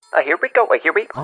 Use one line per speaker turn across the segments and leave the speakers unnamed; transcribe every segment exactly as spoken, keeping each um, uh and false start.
Uh, here we go. Uh, here we go.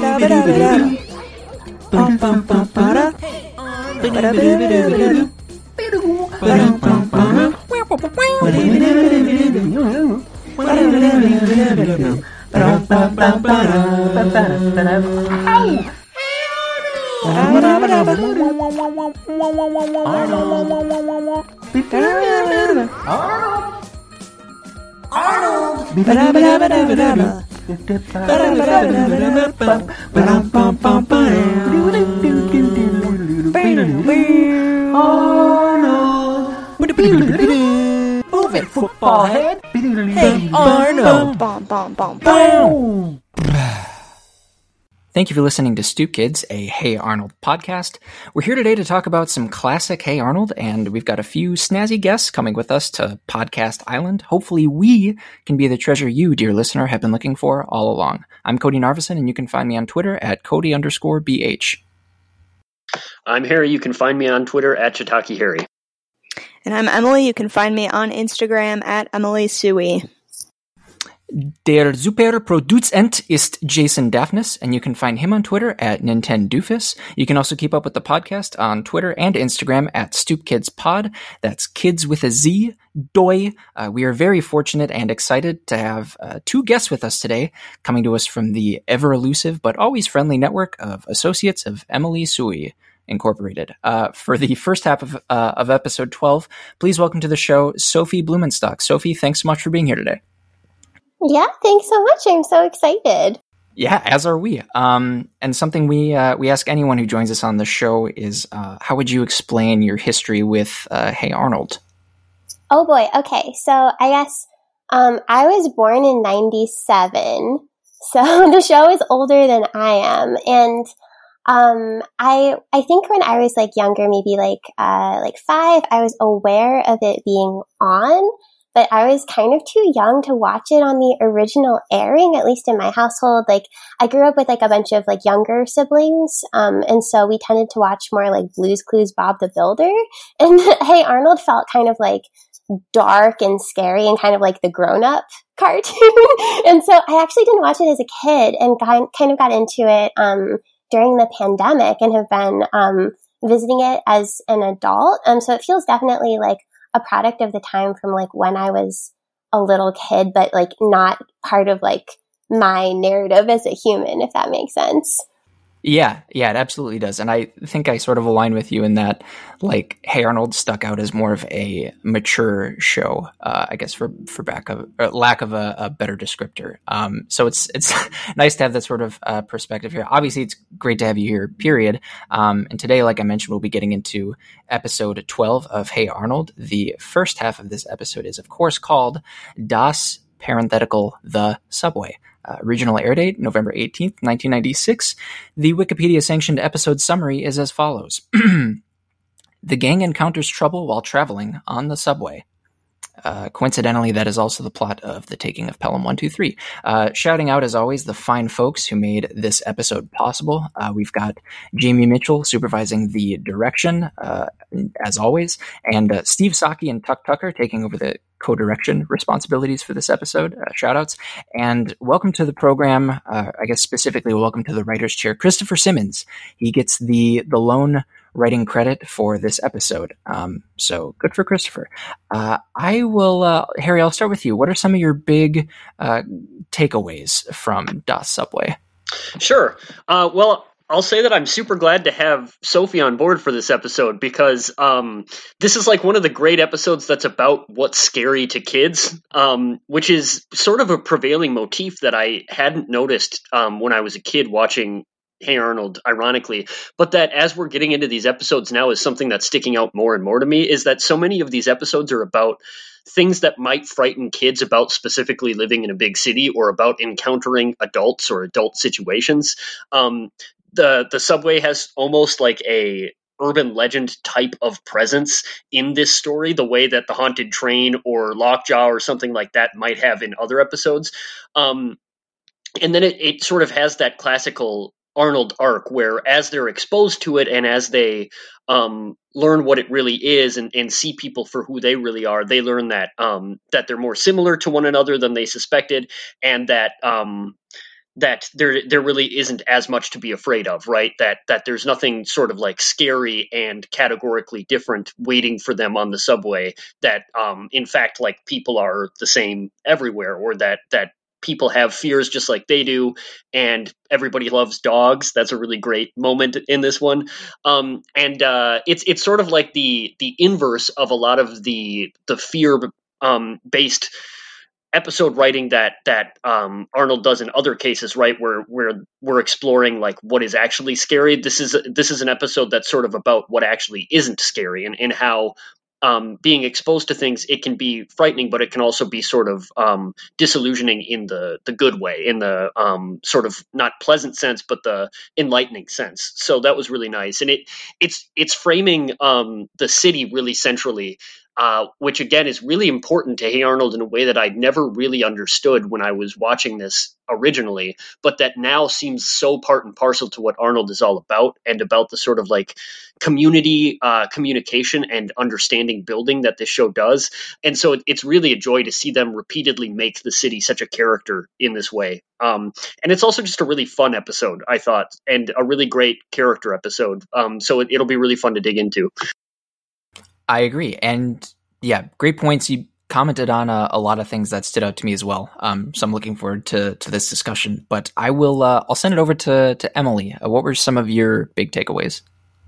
Move it, football head.
Hey, Arnold. Bom, bom, bom, bom.
Thank you for listening to Stoop Kids, a Hey Arnold podcast. We're here today to talk about some classic Hey Arnold, and we've got a few snazzy guests coming with us to Podcast Island. Hopefully we can be the treasure you, dear listener, have been looking for all along. I'm Cody Narveson, and you can find me on Twitter at Cody underscore BH.
I'm Harry. You can find me on Twitter at Chitaki Harry.
And I'm Emily. You can find me on Instagram at Emily Sui.
Der Superproduzent ist Jason Daphnis, and you can find him on Twitter at Nintendoofus. You can also keep up with the podcast on Twitter and Instagram at StoopKidsPod. That's kids with a Z, Doi. Uh, we are very fortunate and excited to have uh, two guests with us today, coming to us from the ever-elusive but always friendly network of Associates of Emily Sui Incorporated. Uh, for the first half of, uh, of episode twelve, please welcome to the show Sophie Blumenstock. Sophie, thanks so much for being here today.
Yeah, thanks so much. I'm so excited.
Yeah, as are we. Um, and something we uh, we ask anyone who joins us on the show is, uh, how would you explain your history with uh, Hey Arnold?
Oh boy. Okay, so I guess um, I was born in ninety-seven, so the show is older than I am, and um, I I think when I was like younger, maybe like uh, like five, I was aware of it being on. But I was kind of too young to watch it on the original airing, at least in my household. Like, I grew up with like a bunch of like younger siblings. Um, and so we tended to watch more like Blue's Clues, Bob the Builder. And Hey Arnold felt kind of like dark and scary and kind of like the grown up cartoon. And so I actually didn't watch it as a kid and got, kind of got into it, um, during the pandemic and have been, um, visiting it as an adult. Um, so it feels definitely like a product of the time from like when I was a little kid, but like not part of like my narrative as a human, if that makes sense.
Yeah, yeah, it absolutely does. And I think I sort of align with you in that, like, Hey Arnold stuck out as more of a mature show, uh, I guess, for for back of, or lack of a, a better descriptor. Um, so it's it's nice to have that sort of uh, perspective here. Obviously, it's great to have you here, period. Um, and today, like I mentioned, we'll be getting into episode twelve of Hey Arnold. The first half of this episode is, of course, called Das Parenthetical The Subway. Uh, regional air date, November eighteenth, nineteen ninety-six. The Wikipedia-sanctioned episode summary is as follows. The gang encounters trouble while traveling on the subway. Uh, coincidentally, that is also the plot of The Taking of Pelham one two three. Uh, shouting out, as always, the fine folks who made this episode possible. Uh, we've got Jamie Mitchell supervising the direction, uh, as always, and uh, Steve Saki and Tuck Tucker taking over the co-direction responsibilities for this episode. Uh, shout outs. And welcome to the program. Uh, I guess specifically, welcome to the writer's chair, Christopher Simmons. He gets the, the lone writing credit for this episode. Um, so good for Christopher. Uh, I will, uh, Harry, I'll start with you. What are some of your big uh, takeaways from Das Subway?
Sure. Uh, well, I'll say that I'm super glad to have Sophie on board for this episode because um, this is like one of the great episodes that's about what's scary to kids, um, which is sort of a prevailing motif that I hadn't noticed um, when I was a kid watching Hey Arnold, ironically, but that as we're getting into these episodes now is something that's sticking out more and more to me, is that so many of these episodes are about things that might frighten kids about specifically living in a big city or about encountering adults or adult situations. Um, the the subway has almost like a urban legend type of presence in this story, the way that the haunted train or Lockjaw or something like that might have in other episodes. Um, and then it, it sort of has that classical Arnold arc where as they're exposed to it and as they um, learn what it really is and, and see people for who they really are, they learn that um, that they're more similar to one another than they suspected, and that um, that there there really isn't as much to be afraid of, right? That that there's nothing sort of like scary and categorically different waiting for them on the subway. That um, in fact, like people are the same everywhere, or that that people have fears just like they do, and everybody loves dogs. That's a really great moment in this one, um, and uh, it's it's sort of like the the inverse of a lot of the the fear um, based episode writing that that um, Arnold does in other cases, right? Where where we're exploring like what is actually scary. This is this is an episode that's sort of about what actually isn't scary, and, and how um, being exposed to things, it can be frightening, but it can also be sort of um, disillusioning in the the good way, in the um, sort of not pleasant sense, but the enlightening sense. So that was really nice, and it it's it's framing um, the city really centrally. Uh, which again is really important to Hey Arnold in a way that I'd never really understood when I was watching this originally, but that now seems so part and parcel to what Arnold is all about, and about the sort of like community uh, communication and understanding building that this show does. And so it, it's really a joy to see them repeatedly make the city such a character in this way. Um, and it's also just a really fun episode, I thought, and a really great character episode. Um, so it, it'll be really fun to dig into.
I agree. And yeah, great points. You commented on a, a lot of things that stood out to me as well. Um, so I'm looking forward to, to this discussion, but I will, uh, I'll send it over to, to Emily. Uh, what were some of your big takeaways?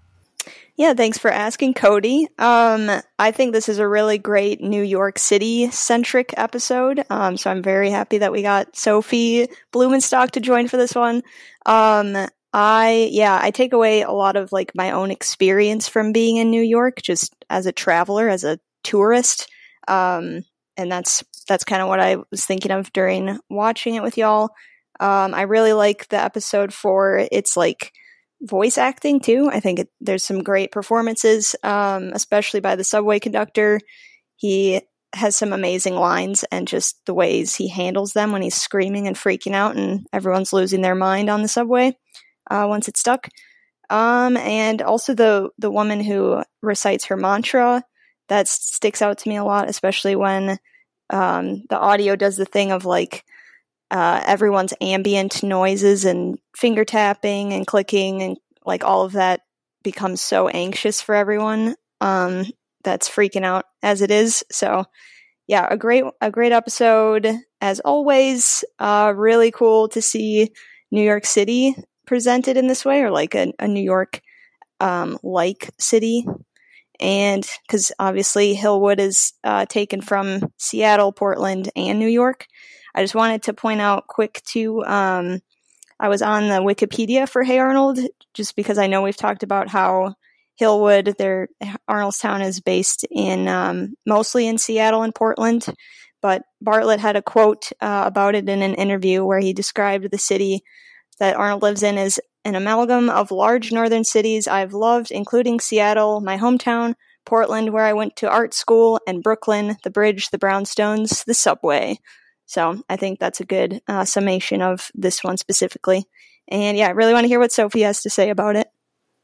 Yeah, thanks for asking, Cody. Um, I think this is a really great New York City-centric episode, um, so I'm very happy that we got Sophie Blumenstock to join for this one. Um, I, yeah, I take away a lot of, like, my own experience from being in New York, just as a traveler, as a tourist, um, and that's, that's kind of what I was thinking of during watching it with y'all. Um, I really like the episode for its, like, voice acting, too. I think it, there's some great performances, um, especially by the subway conductor. He has some amazing lines, and just the ways he handles them when he's screaming and freaking out and everyone's losing their mind on the subway. Uh, once it's stuck. Um, and also the the woman who recites her mantra, that sticks out to me a lot, especially when um, the audio does the thing of like uh, everyone's ambient noises and finger tapping and clicking, and like all of that becomes so anxious for everyone um, that's freaking out as it is. So yeah, a great a great episode as always. Uh, really cool to see New York City presented in this way, or like a, a New York um, like city, and because obviously Hillwood is uh, taken from Seattle, Portland, and New York. I just wanted to point out quick too, um, I was on the Wikipedia for Hey Arnold, just because I know we've talked about how Hillwood, their Arnoldstown, is based in um, mostly in Seattle and Portland, but Bartlett had a quote uh, about it in an interview where he described the city that Arnold lives in as an amalgam of large northern cities I've loved, including Seattle, my hometown, Portland, where I went to art school, and Brooklyn, the bridge, the brownstones, the subway. So I think that's a good uh, summation of this one specifically. And yeah, I really want to hear what Sophie has to say about it.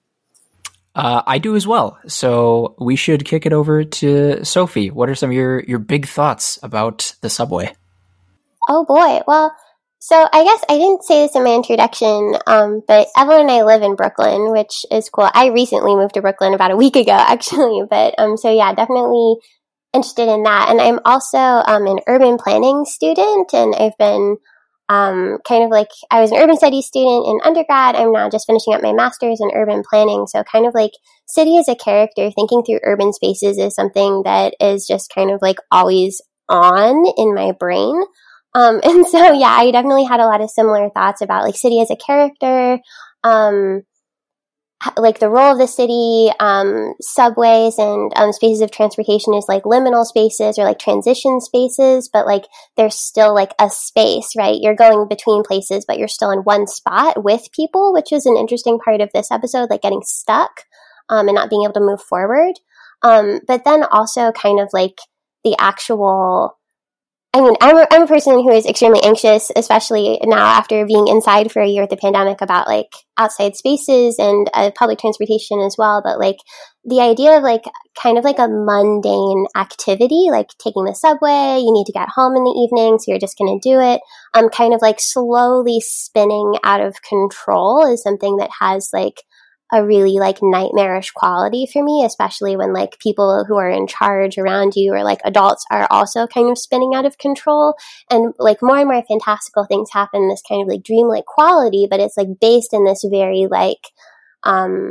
Uh, I do as well. So we should kick it over to Sophie. What are some of your, your big thoughts about the subway?
Oh boy. Well, so I guess I didn't say this in my introduction, um, but Evelyn and I live in Brooklyn, which is cool. I recently moved to Brooklyn about a week ago, actually. But um, so yeah, definitely interested in that. And I'm also um, an urban planning student, and I've been um, kind of like, I was an urban studies student in undergrad. I'm now just finishing up my master's in urban planning. So kind of like city as a character, thinking through urban spaces is something that is just kind of like always on in my brain. Um, and so, yeah, I definitely had a lot of similar thoughts about like city as a character, um, like the role of the city, um, subways and um, spaces of transportation is like liminal spaces or like transition spaces, but like there's still like a space, right? You're going between places, but you're still in one spot with people, which is an interesting part of this episode, like getting stuck um, and not being able to move forward. Um, but then also kind of like the actual I mean, I'm a, I'm a person who is extremely anxious, especially now after being inside for a year with the pandemic, about like outside spaces and uh, public transportation as well. But like the idea of like kind of like a mundane activity, like taking the subway, you need to get home in the evening, so you're just going to do it. Um, kind of like slowly spinning out of control is something that has like a really like nightmarish quality for me, especially when like people who are in charge around you or like adults are also kind of spinning out of control, and like more and more fantastical things happen in this kind of like dreamlike quality, but it's like based in this very like um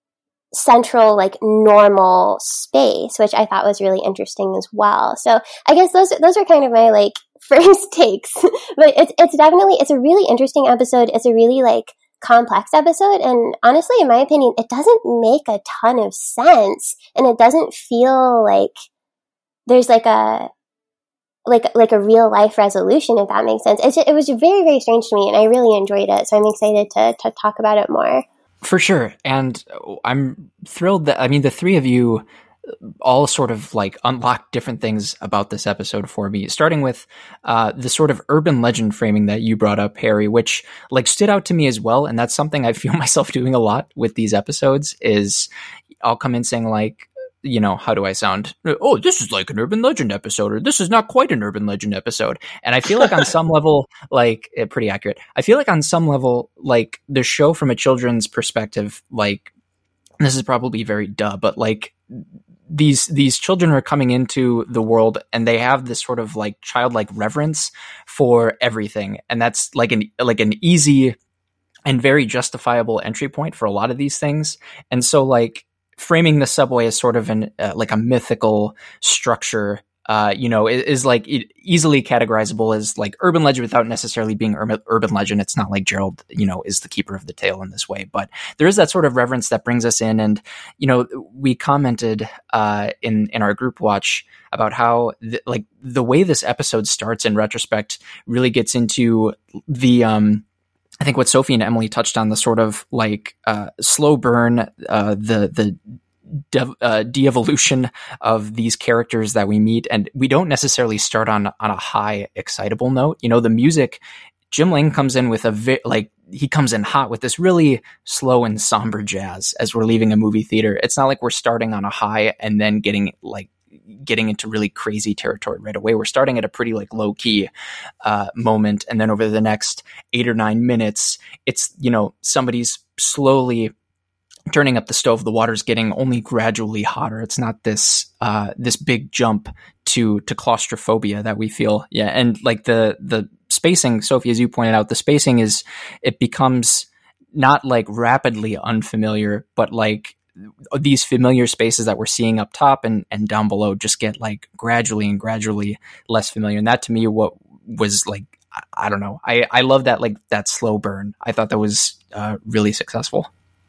central like normal space, which I thought was really interesting as well. So I guess those those are kind of my like first takes. But it's it's definitely it's a really interesting episode. It's a really like complex episode, and honestly, in my opinion, it doesn't make a ton of sense, and it doesn't feel like there's like a like like a real life resolution, if that makes sense. It's, it was very very strange to me, and I really enjoyed it, so I'm excited to to talk about it more.
For sure, and I'm thrilled that I mean the three of you all sort of like unlock different things about this episode for me, starting with uh, the sort of urban legend framing that you brought up, Harry, which like stood out to me as well. And that's something I feel myself doing a lot with these episodes is I'll come in saying like, you know, how do I sound? Oh, this is like an urban legend episode, or this is not quite an urban legend episode. And I feel like on some level, like eh, pretty accurate. I feel like on some level, like the show from a children's perspective, like this is probably very duh, but like these these children are coming into the world and they have this sort of like childlike reverence for everything, and that's like an like an easy and very justifiable entry point for a lot of these things. And so like framing the subway as sort of an uh, like a mythical structure uh you know is, is like it, easily categorizable as like urban legend without necessarily being ur- urban legend. It's not like Gerald you know is the keeper of the tale in this way, but there is that sort of reverence that brings us in. And you know we commented uh in in our group watch about how th- like the way this episode starts in retrospect really gets into the um I think what Sophie and Emily touched on, the sort of like uh, slow burn, uh, the the de- uh, de-evolution of these characters that we meet, and we don't necessarily start on on a high, excitable note. You know, the music, Jim Lang comes in with a vi- like he comes in hot with this really slow and somber jazz as we're leaving a movie theater. It's not like we're starting on a high and then getting like. getting into really crazy territory right away. We're starting at a pretty like low key uh, moment. And then over the next eight or nine minutes, it's, you know, somebody's slowly turning up the stove. The water's getting only gradually hotter. It's not this, uh, this big jump to, to claustrophobia that we feel. Yeah. And like the, the spacing, Sophie, as you pointed out, the spacing is, it becomes not like rapidly unfamiliar, but like, these familiar spaces that we're seeing up top and, and down below just get like gradually and gradually less familiar. And that to me, what was like, I, I don't know. I, I love that, like that slow burn. I thought that was uh, really successful.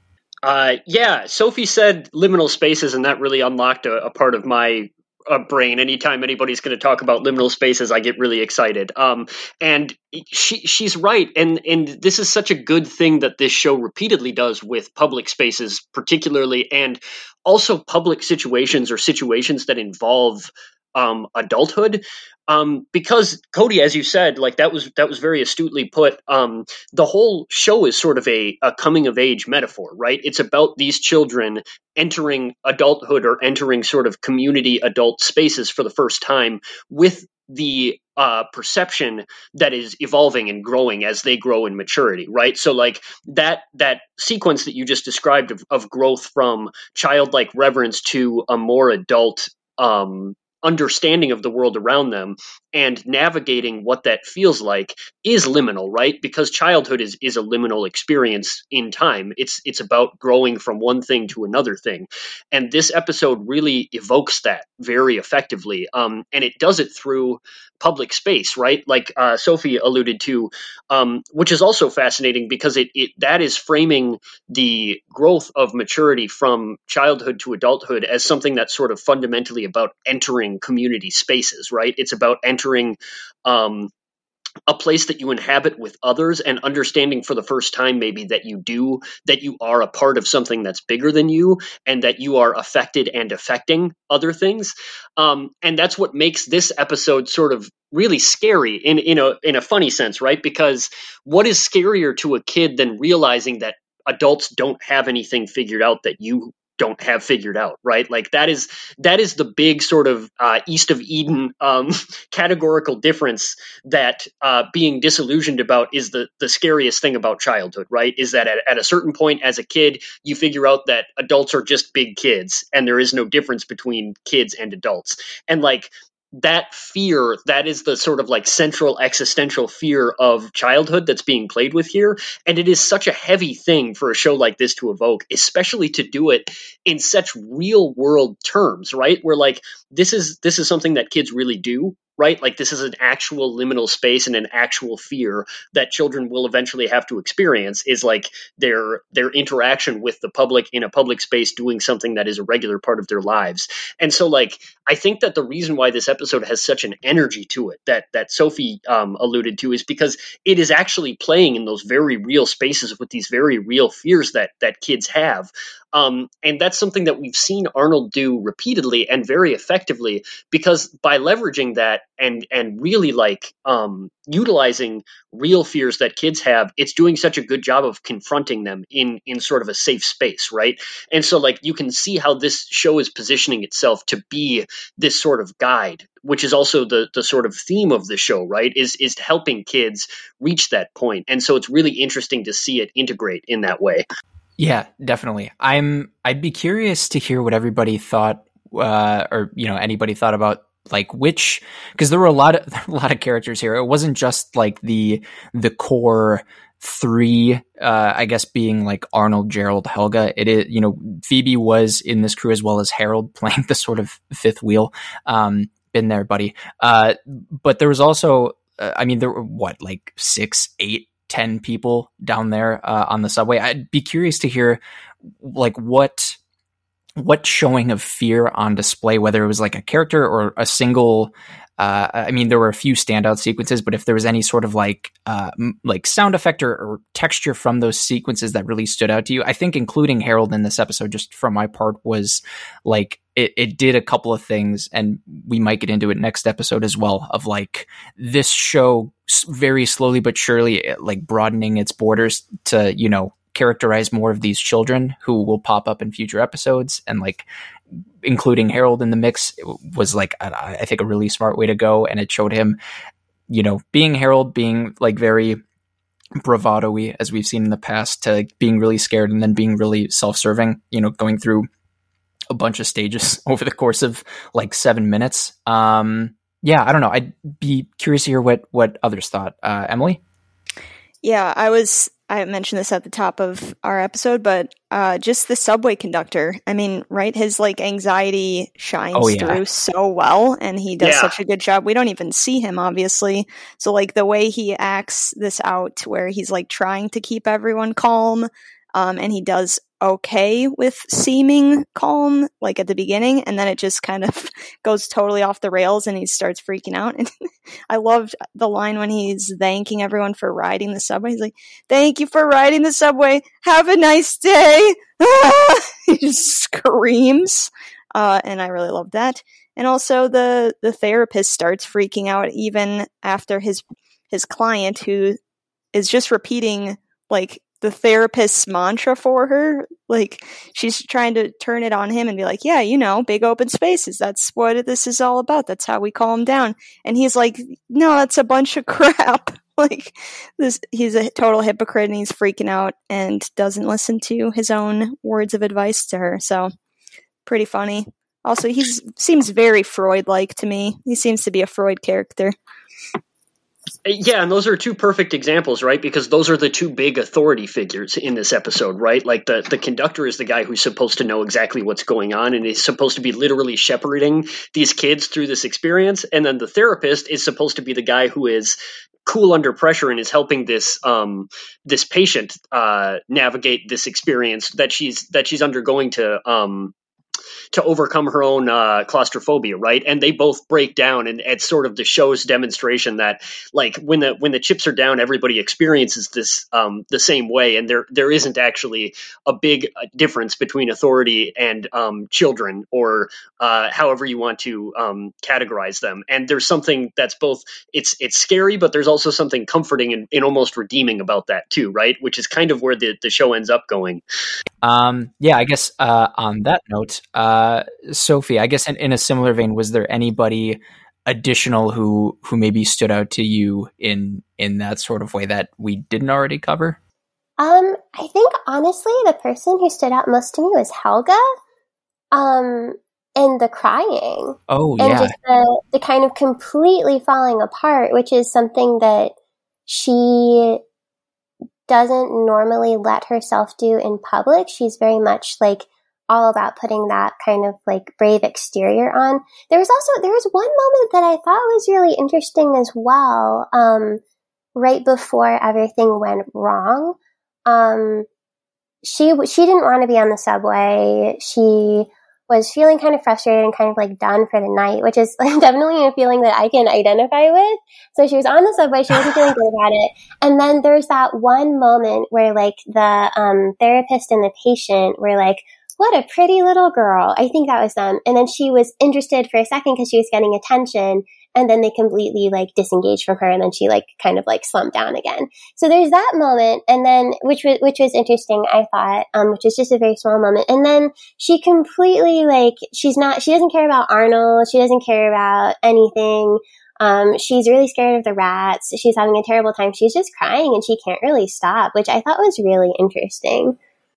Uh, yeah, Sophie said liminal spaces, and that really unlocked a, a part of my uh, brain. Anytime anybody's going to talk about liminal spaces, I get really excited. Um, and she she's right, and and this is such a good thing that this show repeatedly does with public spaces, particularly, and also public situations or situations that involve um, adulthood. Um, because Cody, as you said, like that was that was very astutely put. Um, the whole show is sort of a, a coming of age metaphor, right? It's about these children entering adulthood or entering sort of community adult spaces for the first time with the uh, perception that is evolving and growing as they grow in maturity, right? So like that that sequence that you just described of, of growth from childlike reverence to a more adult um understanding of the world around them and navigating what that feels like is liminal, right? Because childhood is is a liminal experience in time. It's it's about growing from one thing to another thing. And this episode really evokes that very effectively. Um, and it does it through public space, right? Like uh, Sophie alluded to, um, which is also fascinating because it, it that is framing the growth of maturity from childhood to adulthood as something that's sort of fundamentally about entering community spaces, right? It's about entering um, a place that you inhabit with others, and understanding for the first time maybe that you do, that you are a part of something that's bigger than you, and that you are affected and affecting other things. Um, and that's what makes this episode sort of really scary in, in a in a funny sense, right? Because what is scarier to a kid than realizing that adults don't have anything figured out that you don't have figured out, right? Like that is that is the big sort of uh, East of Eden um, categorical difference that uh, being disillusioned about is the the scariest thing about childhood, right? Is that at, at a certain point as a kid, you figure out that adults are just big kids and there is no difference between kids and adults. And like that fear, that is the sort of like central existential fear of childhood that's being played with here. And it is such a heavy thing for a show like this to evoke, especially to do it in such real world terms, right? Where like this is this is something that kids really do, right? Like this is an actual liminal space and an actual fear that children will eventually have to experience, is like their their interaction with the public in a public space doing something that is a regular part of their lives. And so like I think that the reason why this episode has such an energy to it that that Sophie um, alluded to is because it is actually playing in those very real spaces with these very real fears that that kids have. Um, and that's something that we've seen Arnold do repeatedly and very effectively, because by leveraging that and and really like um, utilizing real fears that kids have, it's doing such a good job of confronting them in in sort of a safe space, right? And so like you can see how this show is positioning itself to be this sort of guide, which is also the the sort of theme of the show, right? Is is helping kids reach that point. And so it's really interesting to see it integrate in that way.
Yeah, definitely. I'm. I'd be curious to hear what everybody thought, uh, or you know, anybody thought about like which, because there were a lot of a lot of characters here. It wasn't just like the the core three, uh, I guess, being like Arnold, Gerald, Helga. It is, you know, Phoebe was in this crew as well as Harold playing the sort of fifth wheel. Um, been there, buddy. Uh, but there was also, uh, I mean, there were what, like six, eight. ten people down there uh, on the subway. I'd be curious to hear like what what showing of fear on display, whether it was like a character or a single uh, I mean, there were a few standout sequences, but if there was any sort of like uh, m- like sound effect or, or texture from those sequences that really stood out to you, I think including Harold in this episode, just from my part, was like it, it did a couple of things, and we might get into it next episode as well, of like this show very slowly but surely like broadening its borders to, you know, characterize more of these children who will pop up in future episodes, and like including Harold in the mix was like, I, I think a really smart way to go. And it showed him, you know, being Harold, being like very bravado-y as we've seen in the past, to like being really scared and then being really self-serving, you know, going through a bunch of stages over the course of like seven minutes. Um, yeah, I don't know. I'd be curious to hear what, what others thought. Uh, Emily?
Yeah, I was, I mentioned this at the top of our episode, but uh, just the subway conductor. I mean, right? His like anxiety shines
oh, yeah.
through so well, and he does
Yeah.
such a good job. We don't even see him, obviously. So like the way he acts this out, where he's like trying to keep everyone calm, um, and he does okay with seeming calm, like at the beginning, and then it just kind of goes totally off the rails and he starts freaking out. And I loved the line when he's thanking everyone for riding the subway. He's like, "Thank you for riding the subway. Have a nice day." He just screams. Uh, and I really love that. And also the, the therapist starts freaking out even after his, his client, who is just repeating like the therapist's mantra for her. Like she's trying to turn it on him and be like, yeah, you know, big open spaces. That's what this is all about. That's how we calm down. And he's like, no, that's a bunch of crap. Like this, he's a total hypocrite and he's freaking out and doesn't listen to his own words of advice to her. So pretty funny. Also, he seems very Freud-like to me. He seems to be a Freud character.
Yeah, and those are two perfect examples, right? Because those are the two big authority figures in this episode, right? Like the, the conductor is the guy who's supposed to know exactly what's going on, and he's supposed to be literally shepherding these kids through this experience. And then the therapist is supposed to be the guy who is cool under pressure and is helping this um this patient uh navigate this experience that she's that she's undergoing to um to overcome her own uh, claustrophobia, right? And they both break down, and it's sort of the show's demonstration that, like, when the when the chips are down, everybody experiences this um, the same way, and there there isn't actually a big difference between authority and um, children, or uh, however you want to um, categorize them. And there's something that's both it's it's scary, but there's also something comforting and, and almost redeeming about that too, right? Which is kind of where the, the show ends up going.
Um, yeah, I guess uh, on that note, uh, Sophie, I guess in, in a similar vein, was there anybody additional who who maybe stood out to you in in that sort of way that we didn't already cover?
Um, I think honestly, the person who stood out most to me was Helga. Um, and the crying.
Oh,
and
yeah.
just the, the kind of completely falling apart, which is something that she doesn't normally let herself do in public. She's very much like all about putting that kind of like brave exterior on. There was also, there was one moment that I thought was really interesting as well. Um, right before everything went wrong. Um, she, she didn't want to be on the subway. She was feeling kind of frustrated and kind of like done for the night, which is like definitely a feeling that I can identify with. So she was on the subway, she wasn't feeling good about it. And then there's that one moment where like the um, therapist and the patient were like, what a pretty little girl. I think that was them. And then she was interested for a second because she was getting attention. And then they completely like disengaged from her, and then she like kind of like slumped down again. So there's that moment, and then which was which was interesting, I thought, um, which is just a very small moment. And then she completely like she's not she doesn't care about Arnold, she doesn't care about anything. Um, she's really scared of the rats. She's having a terrible time. She's just crying, and she can't really stop, which I thought was really interesting.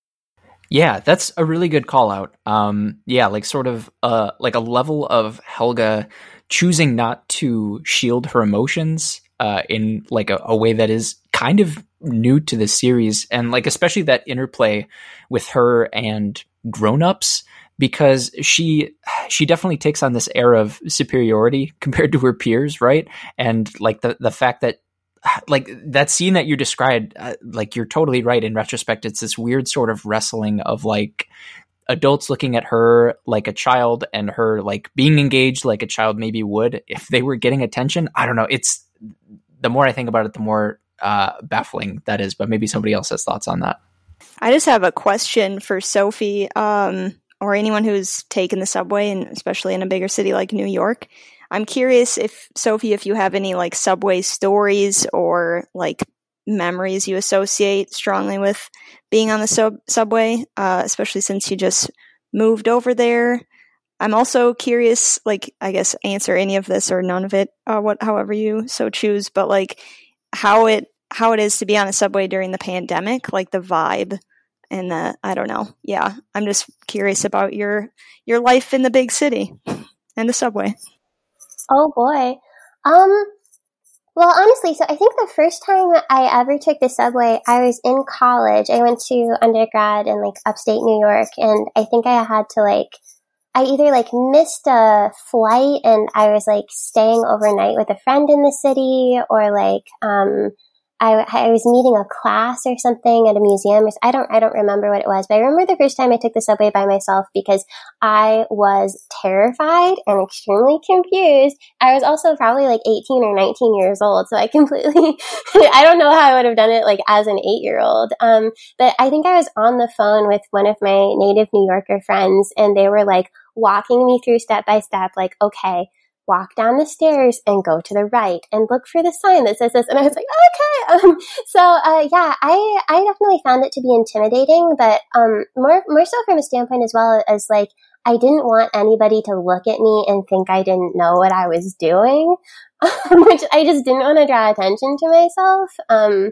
Yeah, that's a really good call out. Um, yeah, like sort of uh, like a level of Helga choosing not to shield her emotions uh, in like a, a way that is kind of new to the series, and like especially that interplay with her and grown-ups, because she she definitely takes on this air of superiority compared to her peers, right? And like the the fact that like that scene that you described, uh, like you're totally right. In retrospect, it's this weird sort of wrestling of like adults looking at her like a child and her like being engaged like a child maybe would if they were getting attention. I don't know. It's the more I think about it, the more uh, baffling that is, but maybe somebody else has thoughts on that.
I just have a question for Sophie, um, or anyone who's taken the subway, and especially in a bigger city like New York. I'm curious if, Sophie, if you have any like subway stories or like memories you associate strongly with being on the sub- subway, uh, especially since you just moved over there. I'm also curious, like, I guess answer any of this or none of it, uh, what, however you so choose, but like how it, how it is to be on a subway during the pandemic, like the vibe and the, I don't know. Yeah. I'm just curious about your, your life in the big city and the subway.
Oh boy. Um, Well, honestly, so I think the first time I ever took the subway, I was in college. I went to undergrad in like upstate New York, and I think I had to like, I either like missed a flight and I was like staying overnight with a friend in the city, or like, um, I, I was meeting a class or something at a museum. I don't, I don't remember what it was, but I remember the first time I took the subway by myself because I was terrified and extremely confused. I was also probably like eighteen or nineteen years old. So I completely, I don't know how I would have done it like as an eight year old. Um, but I think I was on the phone with one of my native New Yorker friends, and they were like walking me through step by step, like, okay, walk down the stairs and go to the right and look for the sign that says this. And I was like, okay. Um, so, uh, yeah, I, I definitely found it to be intimidating, but, um, more, more so from a standpoint as well as like, I didn't want anybody to look at me and think I didn't know what I was doing, which I just didn't want to draw attention to myself. Um,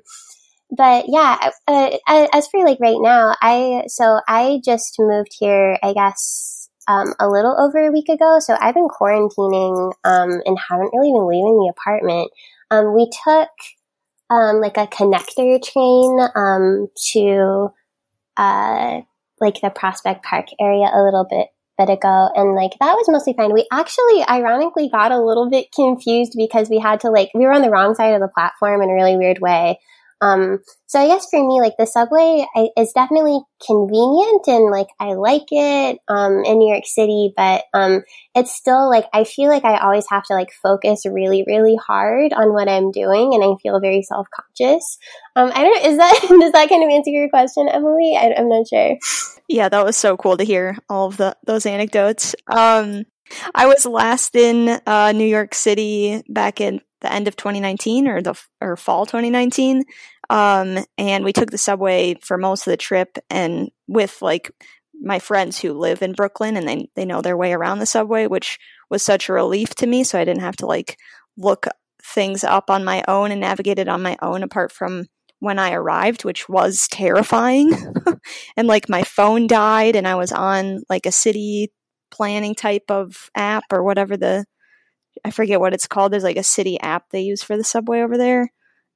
but yeah, uh, as for like right now, I, so I just moved here, I guess, Um, a little over a week ago. So I've been quarantining, um, and haven't really been leaving the apartment. Um, we took, um, like a connector train, um, to, uh, like the Prospect Park area a little bit, bit ago. And like, that was mostly fine. We actually, ironically, got a little bit confused because we had to like, we were on the wrong side of the platform in a really weird way. Um, so I guess for me, like the subway I, is definitely convenient and like I like it, um, in New York City, but, um, it's still like, I feel like I always have to like focus really, really hard on what I'm doing. And I feel very self-conscious. Um, I don't know, is that, does that kind of answer your question, Emily? I, I'm not sure.
Yeah, that was so cool to hear all of the, those anecdotes. Um, I was last in, uh, New York City back in the end of twenty nineteen or the, or fall twenty nineteen. Um, and we took the subway for most of the trip and with like my friends who live in Brooklyn and they, they know their way around the subway, which was such a relief to me. So I didn't have to like look things up on my own and navigate it on my own apart from when I arrived, which was terrifying. And like my phone died and I was on like a city planning type of app or whatever the, I forget what it's called. There's like a city app they use for the subway over there.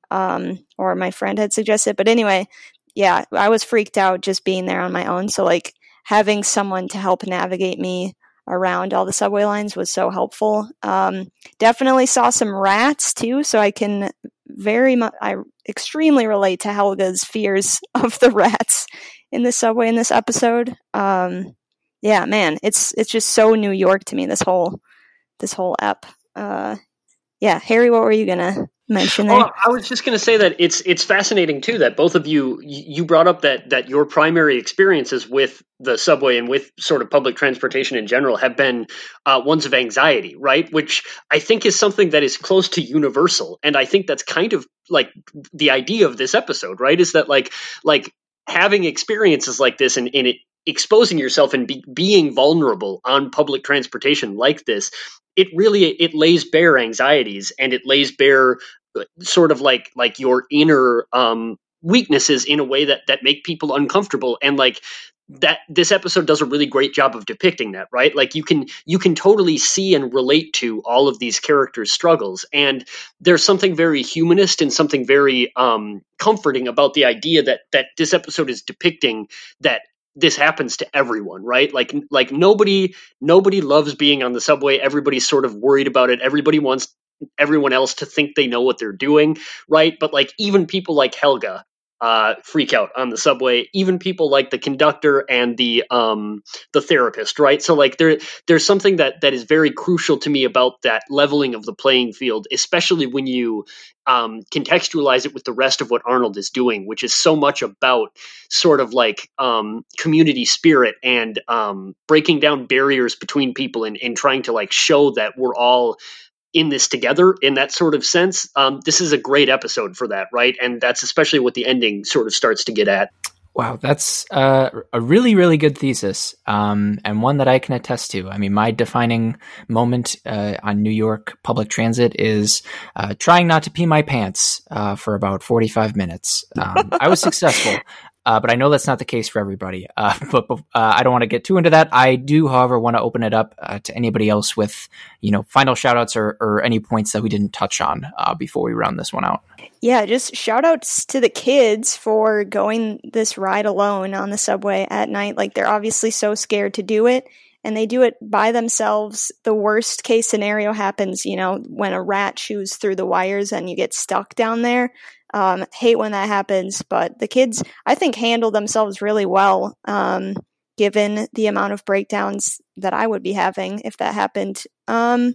Um, or my friend had suggested, but anyway, yeah, I was freaked out just being there on my own. So like having someone to help navigate me around all the subway lines was so helpful. Um, definitely saw some rats too. So I can very much, I extremely relate to Helga's fears of the rats in the subway in this episode. Um, yeah, man, it's, it's just so New York to me, this whole, this whole ep. Uh, yeah. Harry, what were you gonna mention there?
Oh, I was just going to say that it's it's fascinating too that both of you you brought up that that your primary experiences with the subway and with sort of public transportation in general have been uh, ones of anxiety, right? Which I think is something that is close to universal, and I think that's kind of like the idea of this episode, right? Is that like like having experiences like this and, and it exposing yourself and be, being vulnerable on public transportation like this, it really it lays bare anxieties and it lays bare sort of like like your inner um weaknesses in a way that that make people uncomfortable, and like that this episode does a really great job of depicting that, right? Like you can you can totally see and relate to all of these characters' struggles, and there's something very humanist and something very um comforting about the idea that that this episode is depicting that this happens to everyone, right? Like, like nobody, nobody loves being on the subway. Everybody's sort of worried about it. Everybody wants everyone else to think they know what they're doing, right? But like even people like Helga uh, freak out on the subway. Even people like the conductor and the um, the therapist, right? So like there, there's something that that is very crucial to me about that leveling of the playing field, especially when you um, contextualize it with the rest of what Arnold is doing, which is so much about sort of like um, community spirit and um, breaking down barriers between people and, and trying to like show that we're all in this together in that sort of sense. Um, this is a great episode for that, right? And that's especially what the ending sort of starts to get at.
Wow, that's uh, a really, really good thesis, um, and one that I can attest to. I mean, my defining moment uh, on New York public transit is uh, trying not to pee my pants uh, for about forty-five minutes. Um, I was successful. Uh, but I know that's not the case for everybody. Uh, but uh, I don't want to get too into that. I do, however, want to open it up uh, to anybody else with, you know, final shout outs or, or any points that we didn't touch on uh, before we round this one out.
Yeah, just shout outs to the kids for going this ride alone on the subway at night. Like, they're obviously so scared to do it, and they do it by themselves. The worst case scenario happens, you know, when a rat chews through the wires and you get stuck down there. Um, hate when that happens, but the kids, I think, handle themselves really well, um, given the amount of breakdowns that I would be having if that happened. Um,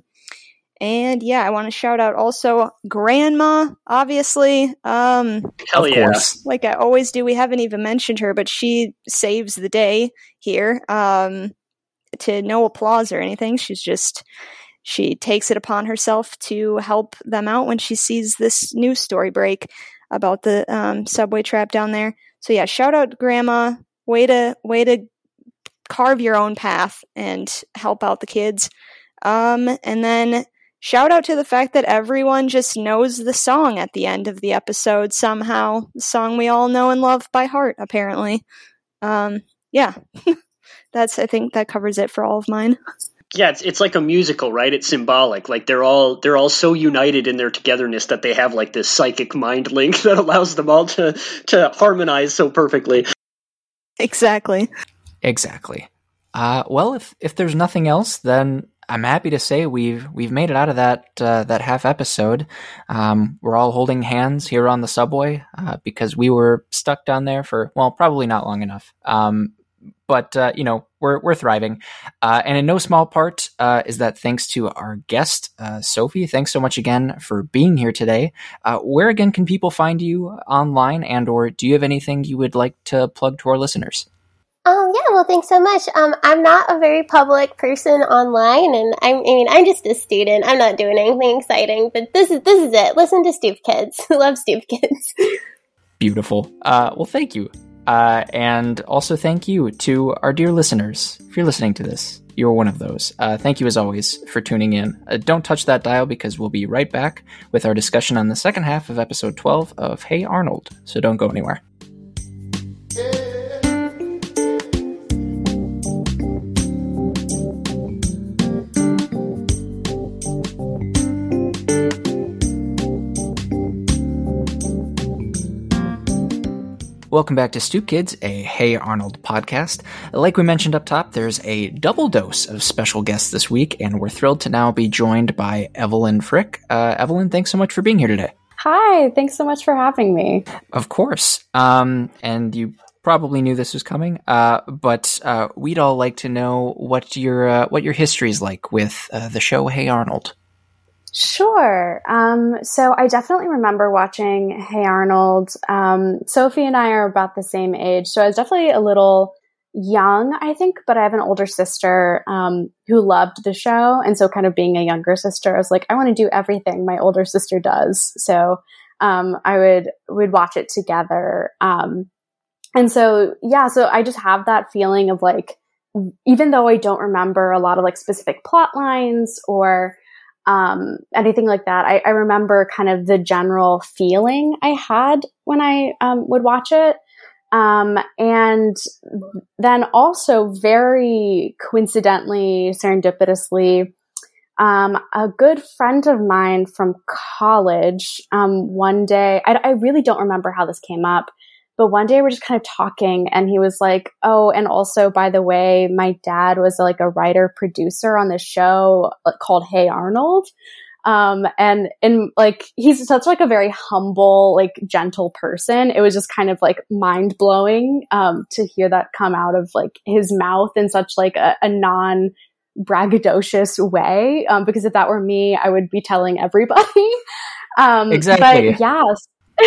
and yeah, I want to shout out also Grandma, obviously. Um,
Hell
of
yeah.
course.
Like I always do. We haven't even mentioned her, but she saves the day here. Um, to no applause or anything. She's just... She takes it upon herself to help them out when she sees this news story break about the um, subway trap down there. So yeah, shout out Grandma. Way to way to carve your own path and help out the kids. Um, and then shout out to the fact that everyone just knows the song at the end of the episode somehow. The song we all know and love by heart, apparently. Um, yeah, that's I think that covers it for all of mine.
Yeah, it's it's like a musical, right? It's symbolic. Like they're all they're all so united in their togetherness that they have like this psychic mind link that allows them all to to harmonize so perfectly.
Exactly.
Exactly. Uh, well, if if there's nothing else, then I'm happy to say we've we've made it out of that uh, that half episode. Um, we're all holding hands here on the subway uh, because we were stuck down there for, well, probably not long enough. Um, but uh, you know, we're we're thriving, uh, and in no small part uh, is that thanks to our guest, uh, Sophie. Thanks so much again for being here today. Uh, where again can people find you online, and or do you have anything you would like to plug to our listeners?
Um, yeah, well, thanks so much. Um, I'm not a very public person online, and I'm, I mean, I'm just a student. I'm not doing anything exciting, but this is, this is it. Listen to Stoop Kids. Love Stoop Kids.
Beautiful. Uh, well, thank you. Uh, and also thank you to our dear listeners. If you're listening to this, you're one of those. Uh, thank you as always for tuning in. Uh, don't touch that dial because we'll be right back with our discussion on the second half of episode twelve of Hey Arnold. So don't go anywhere. Welcome back to Stoop Kids, a Hey Arnold podcast. Like we mentioned up top, there's a double dose of special guests this week, and we're thrilled to now be joined by Evelyn Frick. Uh, Evelyn, thanks so much for being here today.
Hi, thanks so much for having me.
Of course. Um, and you probably knew this was coming, uh, but uh, we'd all like to know what your uh, what your history is like with uh, the show Hey Arnold.
Sure. Um, so I definitely remember watching Hey Arnold. Um, Sophie and I are about the same age, so I was definitely a little young, I think, but I have an older sister um, who loved the show, and so kind of being a younger sister, I was like, I want to do everything my older sister does. So um, I would would watch it together. Um, and so, yeah, so I just have that feeling of like, even though I don't remember a lot of like specific plot lines or um, anything like that, I, I remember kind of the general feeling I had when I um, would watch it. Um, and then also very coincidentally, serendipitously, um, a good friend of mine from college, um, one day, I, I really don't remember how this came up, but one day we're just kind of talking and he was like, oh, and also, by the way, my dad was like a writer producer on this show called Hey Arnold. Um, and, and like, he's such like a very humble, like gentle person. It was just kind of like mind blowing, um, to hear that come out of like his mouth in such like a, a non braggadocious way. Um, because if that were me, I would be telling everybody. um,
exactly.
But yes.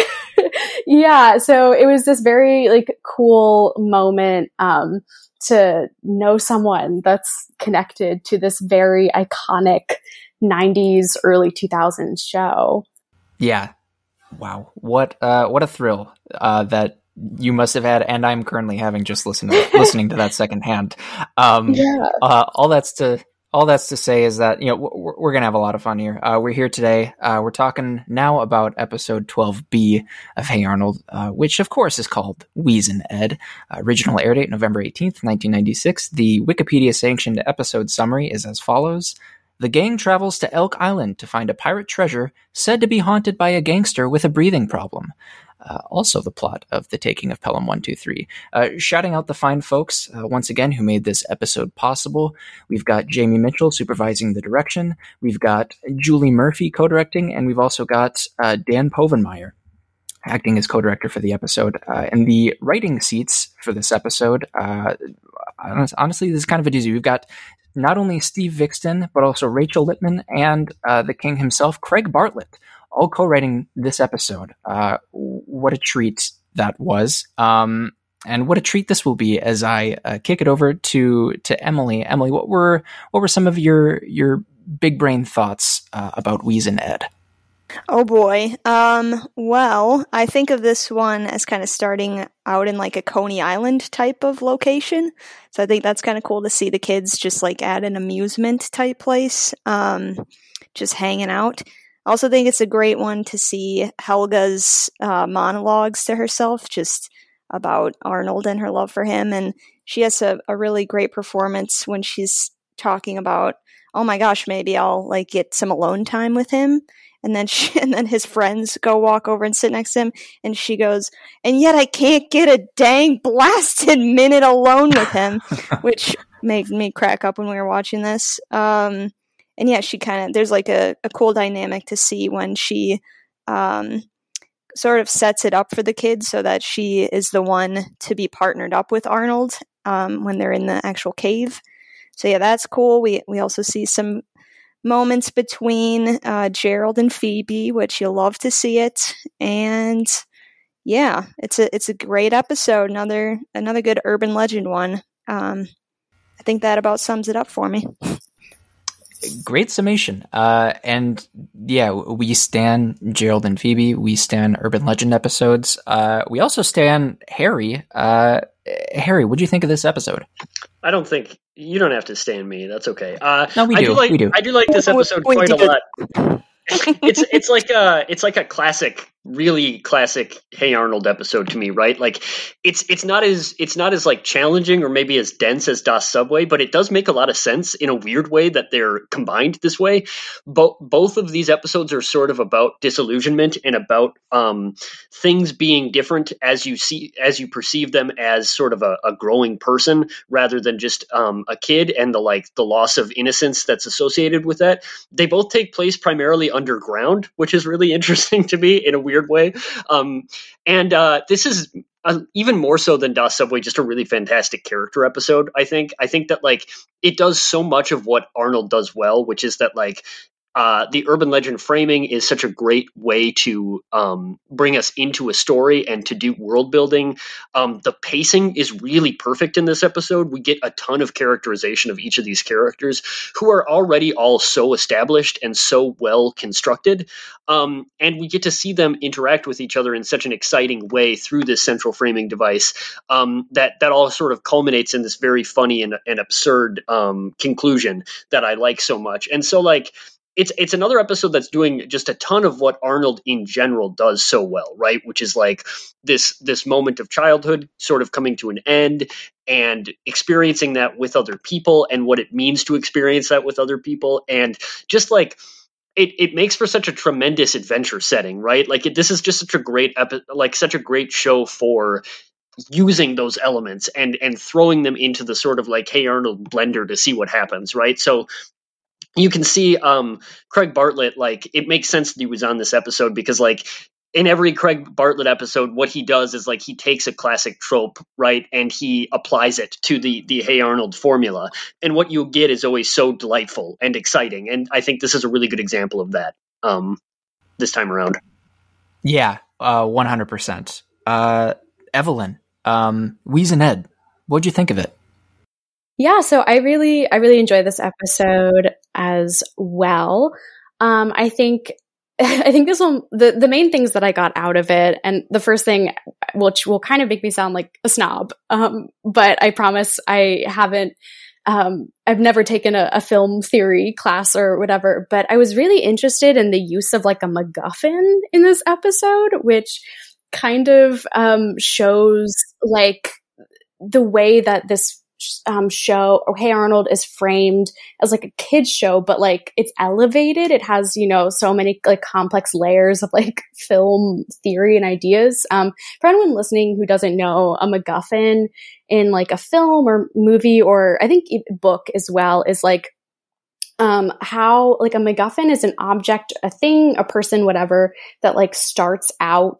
Yeah. So it was this very like cool moment, um, to know someone that's connected to this very iconic nineties, early two thousands show.
Yeah. Wow. What uh what a thrill uh that you must have had, and I'm currently having just listening to, listening to that secondhand. Um
yeah.
uh, all that's to all that's to say is that, you know, we're, we're gonna have a lot of fun here. Uh we're here today. Uh we're talking now about episode twelve B of Hey Arnold, uh, which of course is called Weezin' Ed. Uh, original air date November eighteenth, nineteen ninety-six. The Wikipedia sanctioned episode summary is as follows. The gang travels to Elk Island to find a pirate treasure said to be haunted by a gangster with a breathing problem. Uh, also the plot of The Taking of Pelham one two three. Uh, shouting out the fine folks, uh, once again, who made this episode possible. We've got Jamie Mitchell supervising the direction. We've got Julie Murphy co-directing, and we've also got uh, Dan Povenmire acting as co-director for the episode. Uh, and the writing seats for this episode, uh, honestly, this is kind of a doozy. We've got not only Steve Vixton, but also Rachel Littman and uh, the king himself, Craig Bartlett, all co-writing this episode. Uh, what a treat that was. Um, and what a treat this will be as I uh, kick it over to to Emily. Emily, what were what were some of your your big brain thoughts uh, about Weezin' Ed?
Oh boy. Um, well, I think of this one as kind of starting out in like a Coney Island type of location. So I think that's kind of cool to see the kids just like at an amusement type place, um, just hanging out. I also think it's a great one to see Helga's uh, monologues to herself, just about Arnold and her love for him. And she has a, a really great performance when she's talking about, oh my gosh, maybe I'll like get some alone time with him. And then she, and then his friends go walk over and sit next to him, and she goes, and yet I can't get a dang blasted minute alone with him, which made me crack up when we were watching this. Um, and yeah, she kind of, there's like a, a cool dynamic to see when she um, sort of sets it up for the kids so that she is the one to be partnered up with Arnold um, when they're in the actual cave. So yeah, that's cool. We we also see some moments between uh, Gerald and Phoebe, which you'll love to see it. And yeah, it's a it's a great episode. Another another good urban legend one. Um, I think that about sums it up for me.
Great summation. Uh, and yeah, we stan Gerald and Phoebe. We stan urban legend episodes. Uh, we also stan Harry. Uh, Harry, what do you think of this episode?
I don't think you don't have to stand me. That's okay. Uh,
no, we
I
do.
do like,
we do.
I do like this episode
we, we
quite
do.
a lot. it's it's like a it's like a classic, really classic Hey Arnold episode to me, right? Like it's it's not as it's not as like challenging or maybe as dense as Das Subway, but it does make a lot of sense in a weird way that they're combined this way. Both both of these episodes are sort of about disillusionment and about um, things being different as you see as you perceive them as sort of a, a growing person rather than just um, a kid, and the like the loss of innocence that's associated with that. They both take place primarily underground, which is really interesting to me in a weird way. Um, and uh, this is uh, even more so than Das Subway, just a really fantastic character episode. I think. I think that like it does so much of what Arnold does well, which is that like uh, the urban legend framing is such a great way to um, bring us into a story and to do world building. Um, the pacing is really perfect in this episode. We get a ton of characterization of each of these characters who are already all so established and so well constructed. Um, and we get to see them interact with each other in such an exciting way through this central framing device um, that that all sort of culminates in this very funny and, and absurd um, conclusion that I like so much. And so like, It's it's another episode that's doing just a ton of what Arnold in general does so well, right? Which is like this this moment of childhood sort of coming to an end and experiencing that with other people and what it means to experience that with other people. And just like it, it makes for such a tremendous adventure setting, right? Like it, this is just such a great epi- like such a great show for using those elements and and throwing them into the sort of like Hey Arnold blender to see what happens, right? So you can see um, Craig Bartlett, like, it makes sense that he was on this episode because, like, in every Craig Bartlett episode, what he does is, like, he takes a classic trope, right, and he applies it to the, the Hey Arnold formula. And what you get is always so delightful and exciting. And I think this is a really good example of that um, this time around.
Yeah, uh, one hundred percent. Uh, Evelyn, um, Wheeze and Ed, what'd you think of it?
Yeah, so I really, I really enjoyed this episode as well. Um, I think, I think this one, the, the main things that I got out of it, and the first thing, which will kind of make me sound like a snob, um, but I promise I haven't, um, I've never taken a, a film theory class or whatever, but I was really interested in the use of like a MacGuffin in this episode, which kind of, um, shows like the way that this Um, show or Hey Arnold is framed as like a kid's show, but like it's elevated. It has, you know, so many like complex layers of like film theory and ideas. Um, for anyone listening who doesn't know, a MacGuffin in like a film or movie, or I think book as well, is like um, how like a MacGuffin is an object, a thing, a person, whatever, that like starts out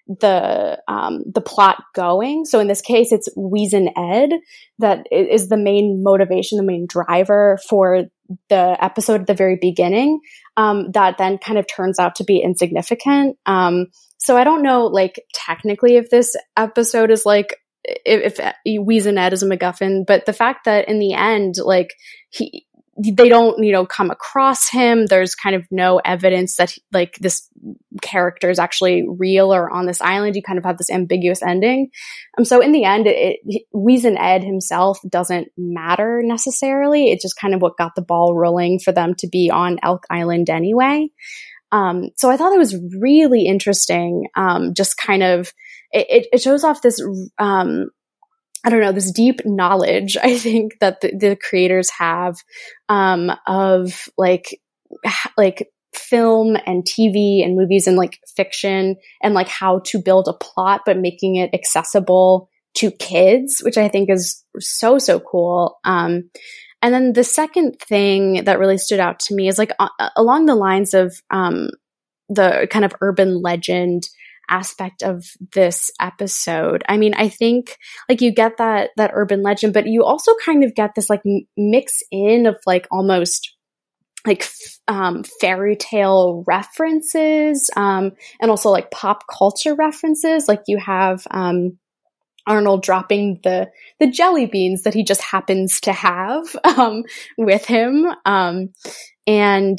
the um the plot going. So in this case, it's Wheeze and Ed that is the main motivation, the main driver for the episode at the very beginning, um that then kind of turns out to be insignificant. Um so I don't know like technically if this episode is like if, if Wheeze and Ed is a MacGuffin, but the fact that in the end like he they don't, you know, come across him. There's kind of no evidence that like this character is actually real or on this island. You kind of have this ambiguous ending. Um, so in the end, it, it, Wheeze and Ed himself doesn't matter necessarily. It's just kind of what got the ball rolling for them to be on Elk Island anyway. Um, so I thought it was really interesting. Um, just kind of, it, it shows off this, um, I don't know, this deep knowledge, I think, that the, the creators have um, of like like film and T V and movies and like fiction and like how to build a plot, but making it accessible to kids, which I think is so, so cool. Um, and then the second thing that really stood out to me is like uh, along the lines of um, the kind of urban legend aspect of this episode. I mean, I think like you get that that urban legend, but you also kind of get this like m- mix in of like almost like f- um, fairy tale references, um, and also like pop culture references. Like you have um, Arnold dropping the the jelly beans that he just happens to have um, with him, um, and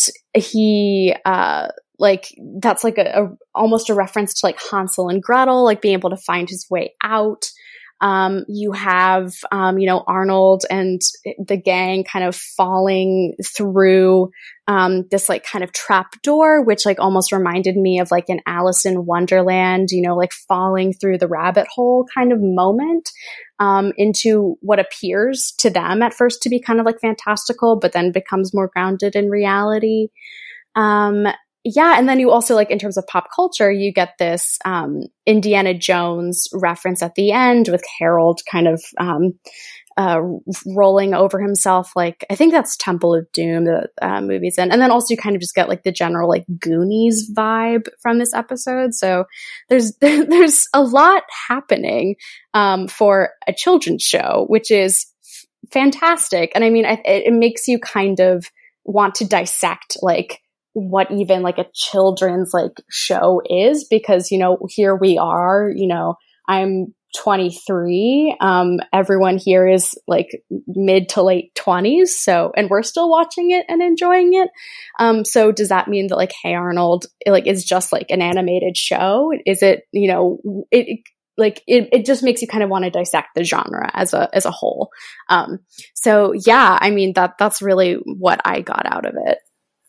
he uh, like that's like a, a almost a reference to like Hansel and Gretel, like being able to find his way out. Um, you have, um, you know, Arnold and the gang kind of falling through, um, this like kind of trap door, which like almost reminded me of like an Alice in Wonderland, you know, like falling through the rabbit hole kind of moment, um, into what appears to them at first to be kind of like fantastical, but then becomes more grounded in reality. Um, Yeah, and then you also like in terms of pop culture, you get this um, Indiana Jones reference at the end with Harold kind of um, uh, rolling over himself. Like I think that's Temple of Doom, the uh, movies in, and then also you kind of just get like the general like Goonies vibe from this episode. So there's there's a lot happening um, for a children's show, which is f- fantastic. And I mean, I, it, it makes you kind of want to dissect like what even like a children's like show is, because, you know, here we are, you know, I'm twenty-three. Um, everyone here is like mid to late twenties. So, and we're still watching it and enjoying it. Um, so does that mean that like, Hey Arnold, it, like is just like an animated show? Is it, you know, it, it like it, it just makes you kind of want to dissect the genre as a, as a whole. Um, so yeah, I mean, that, that's really what I got out of it.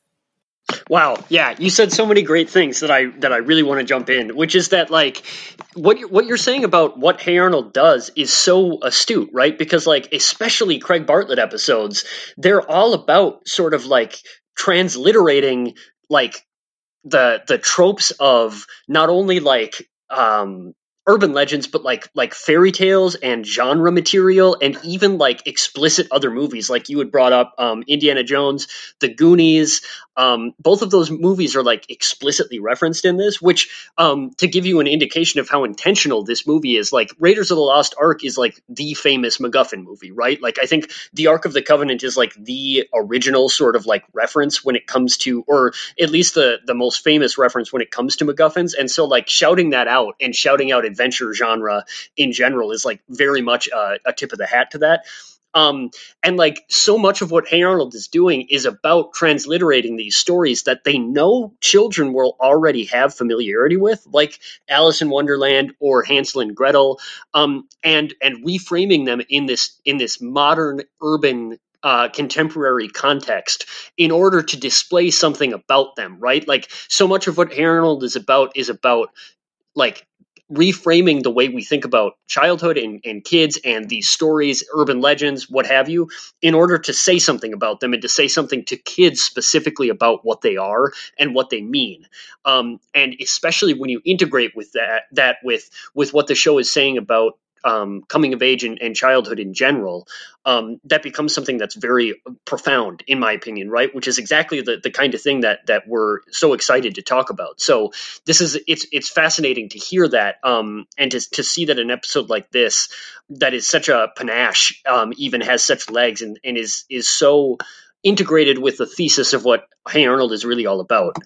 Wow, yeah, you said so many great things that I that I really want to jump in, which is that like what you're, what you're saying about what Hey Arnold does is so astute, right? Because like especially Craig Bartlett episodes, they're all about sort of like transliterating like the the tropes of not only like um urban legends, but like like fairy tales and genre material, and even like explicit other movies. Like you had brought up um, Indiana Jones, The Goonies. Um, both of those movies are like explicitly referenced in this, which um, to give you an indication of how intentional this movie is, like Raiders of the Lost Ark is like the famous MacGuffin movie, right? Like I think the Ark of the Covenant is like the original sort of like reference when it comes to, or at least the the most famous reference when it comes to MacGuffins. And so like shouting that out and shouting out adventure genre in general is like very much uh, a tip of the hat to that. Um, and like so much of what Hey Arnold is doing is about transliterating these stories that they know children will already have familiarity with, like Alice in Wonderland or Hansel and Gretel, um, and and reframing them in this in this modern urban Uh, contemporary context in order to display something about them, right? Like so much of what Hey Arnold is about is about like reframing the way we think about childhood and, and kids and these stories, urban legends, what have you, in order to say something about them and to say something to kids specifically about what they are and what they mean. Um, and especially when you integrate with that, that with, with what the show is saying about Um, coming of age and, and childhood in general, um, that becomes something that's very profound, in my opinion, right? Which is exactly the, the kind of thing that that we're so excited to talk about. So this is it's it's fascinating to hear that, um, and to to see that an episode like this that is such a panache, um, even has such legs and, and is is so integrated with the thesis of what Hey Arnold is really all about.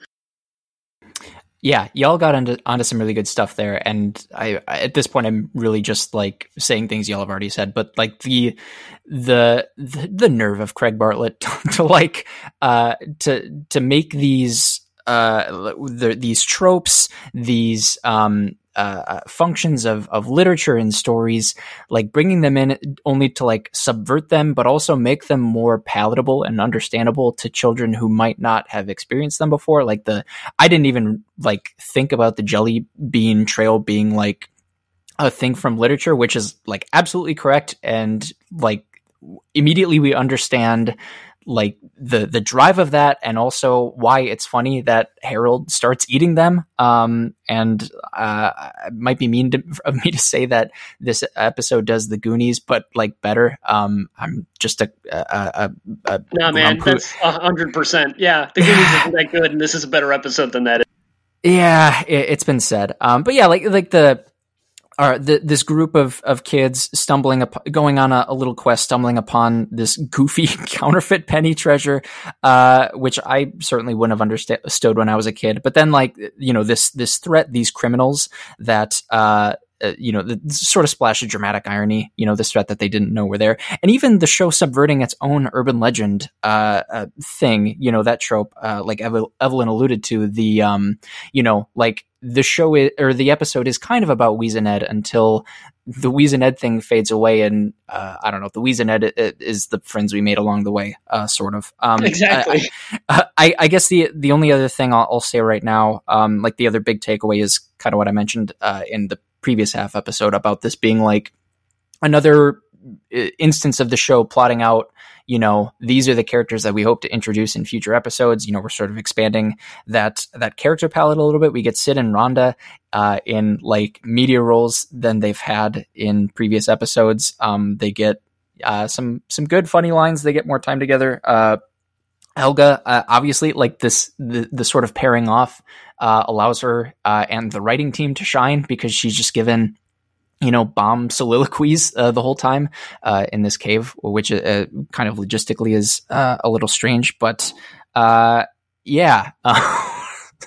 Yeah, y'all got onto, onto some really good stuff there, and I at this point I'm really just like saying things y'all have already said, but like the the the, the nerve of Craig Bartlett to, to like uh to to make these uh the, these tropes, these um uh functions of of literature and stories, like bringing them in only to like subvert them, but also make them more palatable and understandable to children who might not have experienced them before. Like the I didn't even like think about the jelly bean trail being like a thing from literature, which is like absolutely correct, and like immediately we understand like the the drive of that, and also why it's funny that Harold starts eating them. Um, and uh, it might be mean to, of me to say that this episode does the Goonies, but like better. Um, I'm just a, a, a, a
nah, man,
pro-
that's a hundred percent. Yeah, the Goonies isn't that good, and this is a better episode than that.
Yeah, it, it's been said. Um, but yeah, like like the. Are the, this group of, of kids stumbling up, going on a, a little quest, stumbling upon this goofy counterfeit penny treasure, uh, which I certainly wouldn't have understood when I was a kid. But then, like, you know, this this threat, these criminals that, uh, uh, you know, the sort of splash of dramatic irony, you know, this threat that they didn't know were there. And even the show subverting its own urban legend uh, uh, thing, you know, that trope, uh, like Eve- Evelyn alluded to, the, um, you know, like, the show is, or the episode is kind of about Wheeze and Ed until the Wheeze and Ed thing fades away. And, uh, I don't know, the Wheeze and Ed is the friends we made along the way, uh, sort of. Um,
exactly.
I, I, I guess the, the only other thing I'll, I'll say right now, um, like the other big takeaway is kind of what I mentioned, uh, in the previous half episode about this being like another instance of the show plotting out, you know, these are the characters that we hope to introduce in future episodes. You know, we're sort of expanding that that character palette a little bit. We get Sid and Rhonda uh, in like media roles than they've had in previous episodes. Um, they get uh, some some good funny lines. They get more time together. Uh, Helga, uh, obviously, like this, the, the sort of pairing off uh, allows her uh, and the writing team to shine because she's just given, you know, bomb soliloquies uh, the whole time uh, in this cave, which uh, kind of logistically is uh, a little strange, but uh, yeah. uh,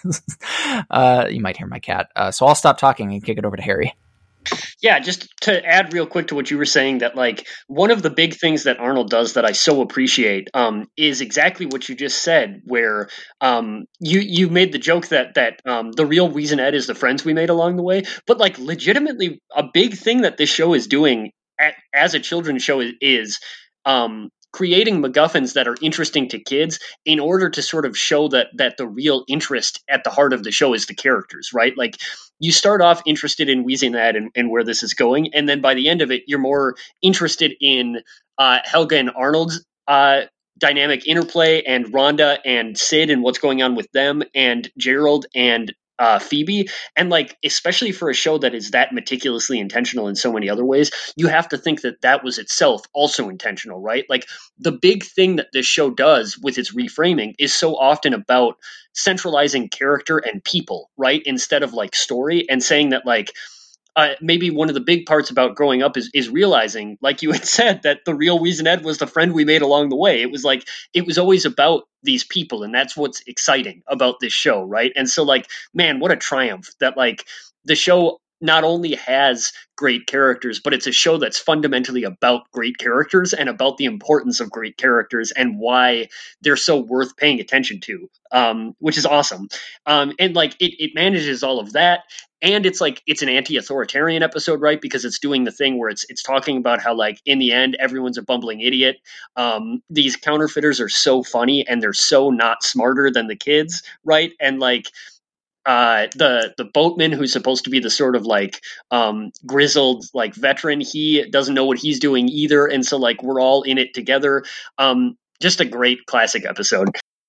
you might hear my cat. Uh, so I'll stop talking and kick it over to Harry.
Yeah, just to add real quick to what you were saying, that like one of the big things that Arnold does that I so appreciate um, is exactly what you just said, where um, you you made the joke that that um, the real Wheeze and Ed is the friends we made along the way, but like legitimately a big thing that this show is doing at, as a children's show is, is um, creating MacGuffins that are interesting to kids in order to sort of show that that the real interest at the heart of the show is the characters, right? Like you start off interested in Wheeze and Ed and, and where this is going, and then by the end of it, you're more interested in uh, Helga and Arnold's uh, dynamic interplay, and Rhonda and Sid and what's going on with them, and Gerald and uh, Phoebe. And like, especially for a show that is that meticulously intentional in so many other ways, you have to think that that was itself also intentional, right? Like the big thing that this show does with its reframing is so often about centralizing character and people, right? Instead of like story, and saying that like, Uh, maybe one of the big parts about growing up is, is realizing, like you had said, that the real Wheeze and Ed was the friend we made along the way. It was like, it was always about these people, and that's what's exciting about this show, right? And so like, man, what a triumph that like the show not only has great characters, but it's a show that's fundamentally about great characters and about the importance of great characters and why they're so worth paying attention to, um, which is awesome. Um, and like, it, it manages all of that. And it's like, it's an anti-authoritarian episode, right? Because it's doing the thing where it's it's talking about how like in the end, everyone's a bumbling idiot. Um, these counterfeiters are so funny and they're so not smarter than the kids, right? And like, uh the the boatman, who's supposed to be the sort of like um grizzled like veteran, he doesn't know what he's doing either, and so like we're all in it together. Um just a great classic episode.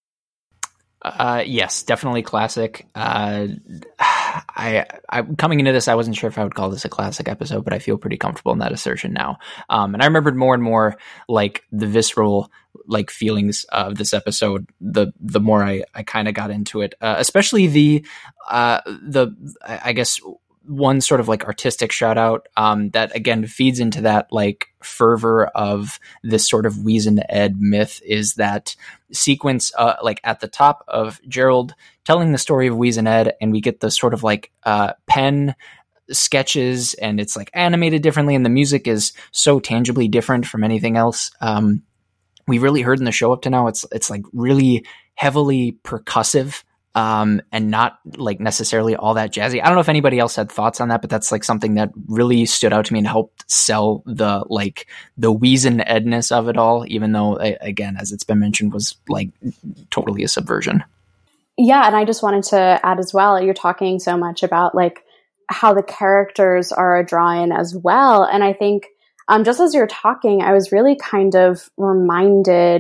Uh yes, definitely classic. uh I, I coming into this, I wasn't sure if I would call this a classic episode, but I feel pretty comfortable in that assertion now. Um, and I remembered more and more like the visceral like feelings of this episode the the more I, I kind of got into it, uh, especially the uh, the I guess one sort of like artistic shout out um, that again feeds into that like fervor of this sort of Wheeze and Ed myth is that sequence uh, like at the top of Gerald telling the story of Wheeze and Ed, and we get the sort of like uh, pen sketches, and it's like animated differently, and the music is so tangibly different from anything else um, we really heard in the show up to now. It's it's like really heavily percussive. Um, and not like necessarily all that jazzy. I don't know if anybody else had thoughts on that, but that's like something that really stood out to me and helped sell the like the Wheeze and Edness of it all, even though, again, as it's been mentioned, was like totally a subversion.
Yeah, and I just wanted to add as well, you're talking so much about like how the characters are a draw-in as well. And I think um, just as you're talking, I was really kind of reminded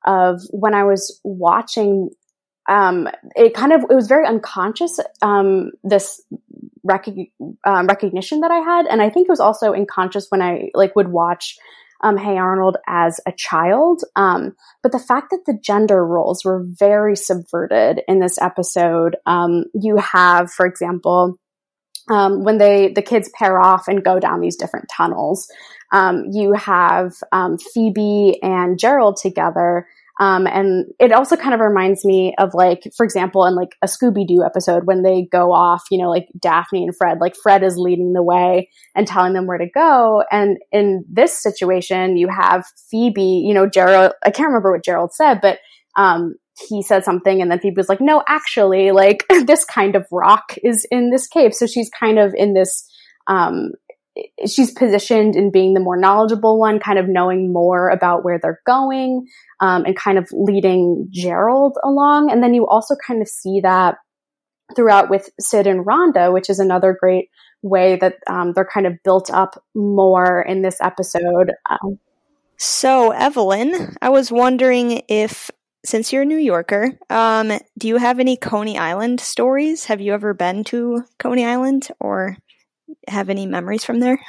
of when I was watching. Um, it kind of, it was very unconscious, um, this rec- um, recognition that I had. And I think it was also unconscious when I like would watch, um, Hey Arnold as a child. Um, but the fact that the gender roles were very subverted in this episode, um, you have, for example, um, when they, the kids pair off and go down these different tunnels, um, you have, um, Phoebe and Gerald together. Um, and it also kind of reminds me of like, for example, in like a Scooby-Doo episode when they go off, you know, like Daphne and Fred, like Fred is leading the way and telling them where to go. And in this situation, you have Phoebe, you know, Gerald, I can't remember what Gerald said, but, um, he said something and then Phoebe was like, no, actually, like this kind of rock is in this cave. So she's kind of in this, um, she's positioned in being the more knowledgeable one, kind of knowing more about where they're going, um, and kind of leading Gerald along. And then you also kind of see that throughout with Sid and Rhonda, which is another great way that um, they're kind of built up more in this episode. Um,
so, Evelyn, I was wondering if, since you're a New Yorker, um, do you have any Coney Island stories? Have you ever been to Coney Island or have any memories from there?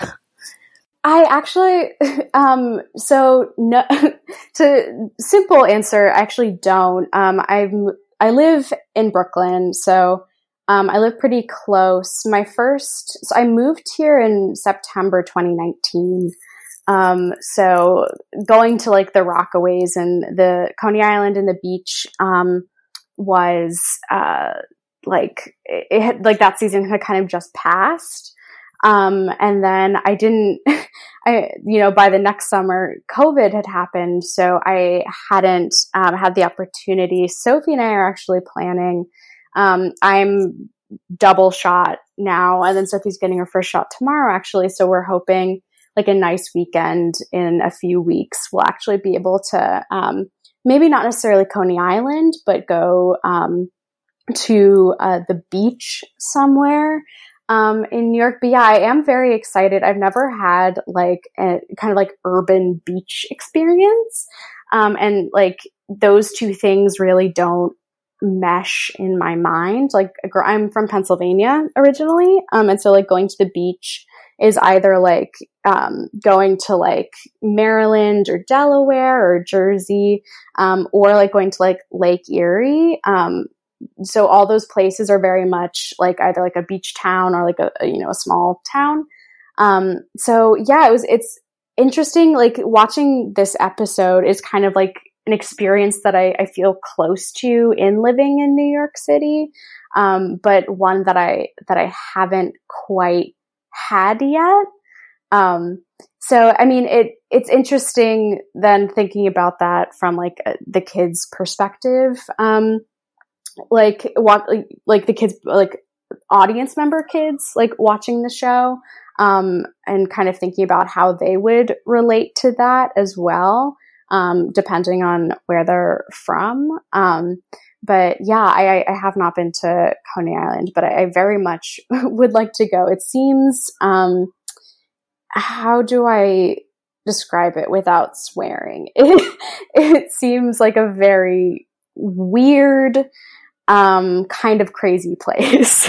I actually, um, so no, to simple answer, I actually don't. Um, I'm, I live in Brooklyn, so, um, I live pretty close. My first, so I moved here in September twenty nineteen. Um, so going to like the Rockaways and the Coney Island and the beach, um, was, uh, like, it had, like that season had kind of just passed. Um, and then I didn't, I, you know, by the next summer, COVID had happened. So I hadn't, um, had the opportunity. Sophie and I are actually planning, um, I'm double shot now. And then Sophie's getting her first shot tomorrow, actually. So we're hoping like a nice weekend in a few weeks, we'll actually be able to, um, maybe not necessarily Coney Island, but go, um, to, uh, the beach somewhere. Um, in New York, but yeah, I am very excited. I've never had like a kind of like urban beach experience. Um, and like those two things really don't mesh in my mind. Like I'm from Pennsylvania originally. Um, and so like going to the beach is either like, um, going to like Maryland or Delaware or Jersey, um, or like going to like Lake Erie. Um, So all those places are very much like either like a beach town or like a, a you know, a small town. Um, so yeah, it was, it's interesting. Like watching this episode is kind of like an experience that I, I feel close to in living in New York City. Um, but one that I, that I haven't quite had yet. Um, so, I mean, it, it's interesting then thinking about that from like uh, the kids' perspective. Um, like what like, like the kids like audience member kids like watching the show um and kind of thinking about how they would relate to that as well, um depending on where they're from. Um but yeah, I, I have not been to Coney Island, but I, I very much would like to go. It seems um how do I describe it without swearing? It, it seems like a very weird um kind of crazy place.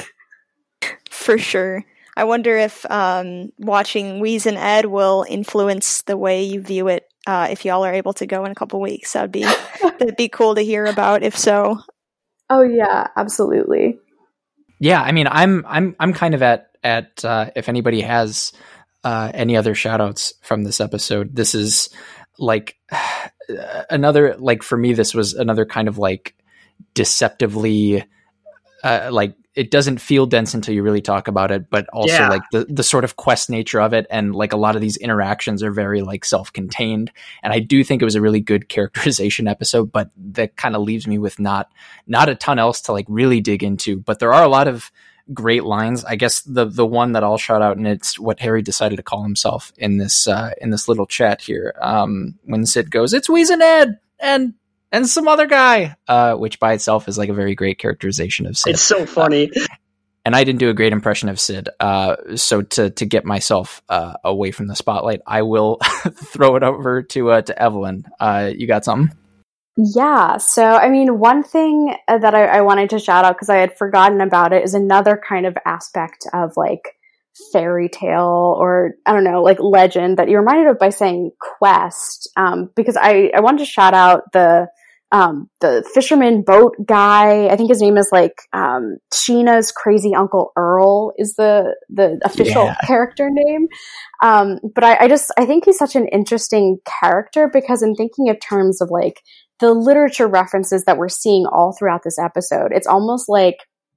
For sure. I wonder if um watching Weez and Ed will influence the way you view it, uh if y'all are able to go in a couple weeks. That'd be that'd be cool to hear about if so.
Oh yeah, absolutely.
Yeah, I mean I'm I'm I'm kind of at at uh if anybody has uh any other shout outs from this episode, this is like another, like for me this was another kind of like deceptively uh, like it doesn't feel dense until you really talk about it, but also yeah. like the, the sort of quest nature of it. And like a lot of these interactions are very like self-contained. And I do think it was a really good characterization episode, but that kind of leaves me with not, not a ton else to like really dig into, but there are a lot of great lines. I guess the, the one that I'll shout out, and it's what Harry decided to call himself in this, uh, in this little chat here. Um, when Sid goes, "It's Weez and Ed and and some other guy," uh, which by itself is like a very great characterization of Sid.
It's so funny.
Uh, and I didn't do a great impression of Sid. Uh, so to, to get myself uh, away from the spotlight, I will throw it over to, uh, to Evelyn. Uh, you got something?
Yeah. So, I mean, one thing that I, I wanted to shout out because I had forgotten about it is another kind of aspect of like fairy tale or I don't know, like legend that you reminded of by saying quest. Um, because I, I wanted to shout out the, um, the fisherman boat guy. I think his name is like, um, Sheena's crazy Uncle Earl is the, the official yeah. character name. Um, but I, I just, I think he's such an interesting character because in thinking of terms of like the literature references that we're seeing all throughout this episode, it's almost like,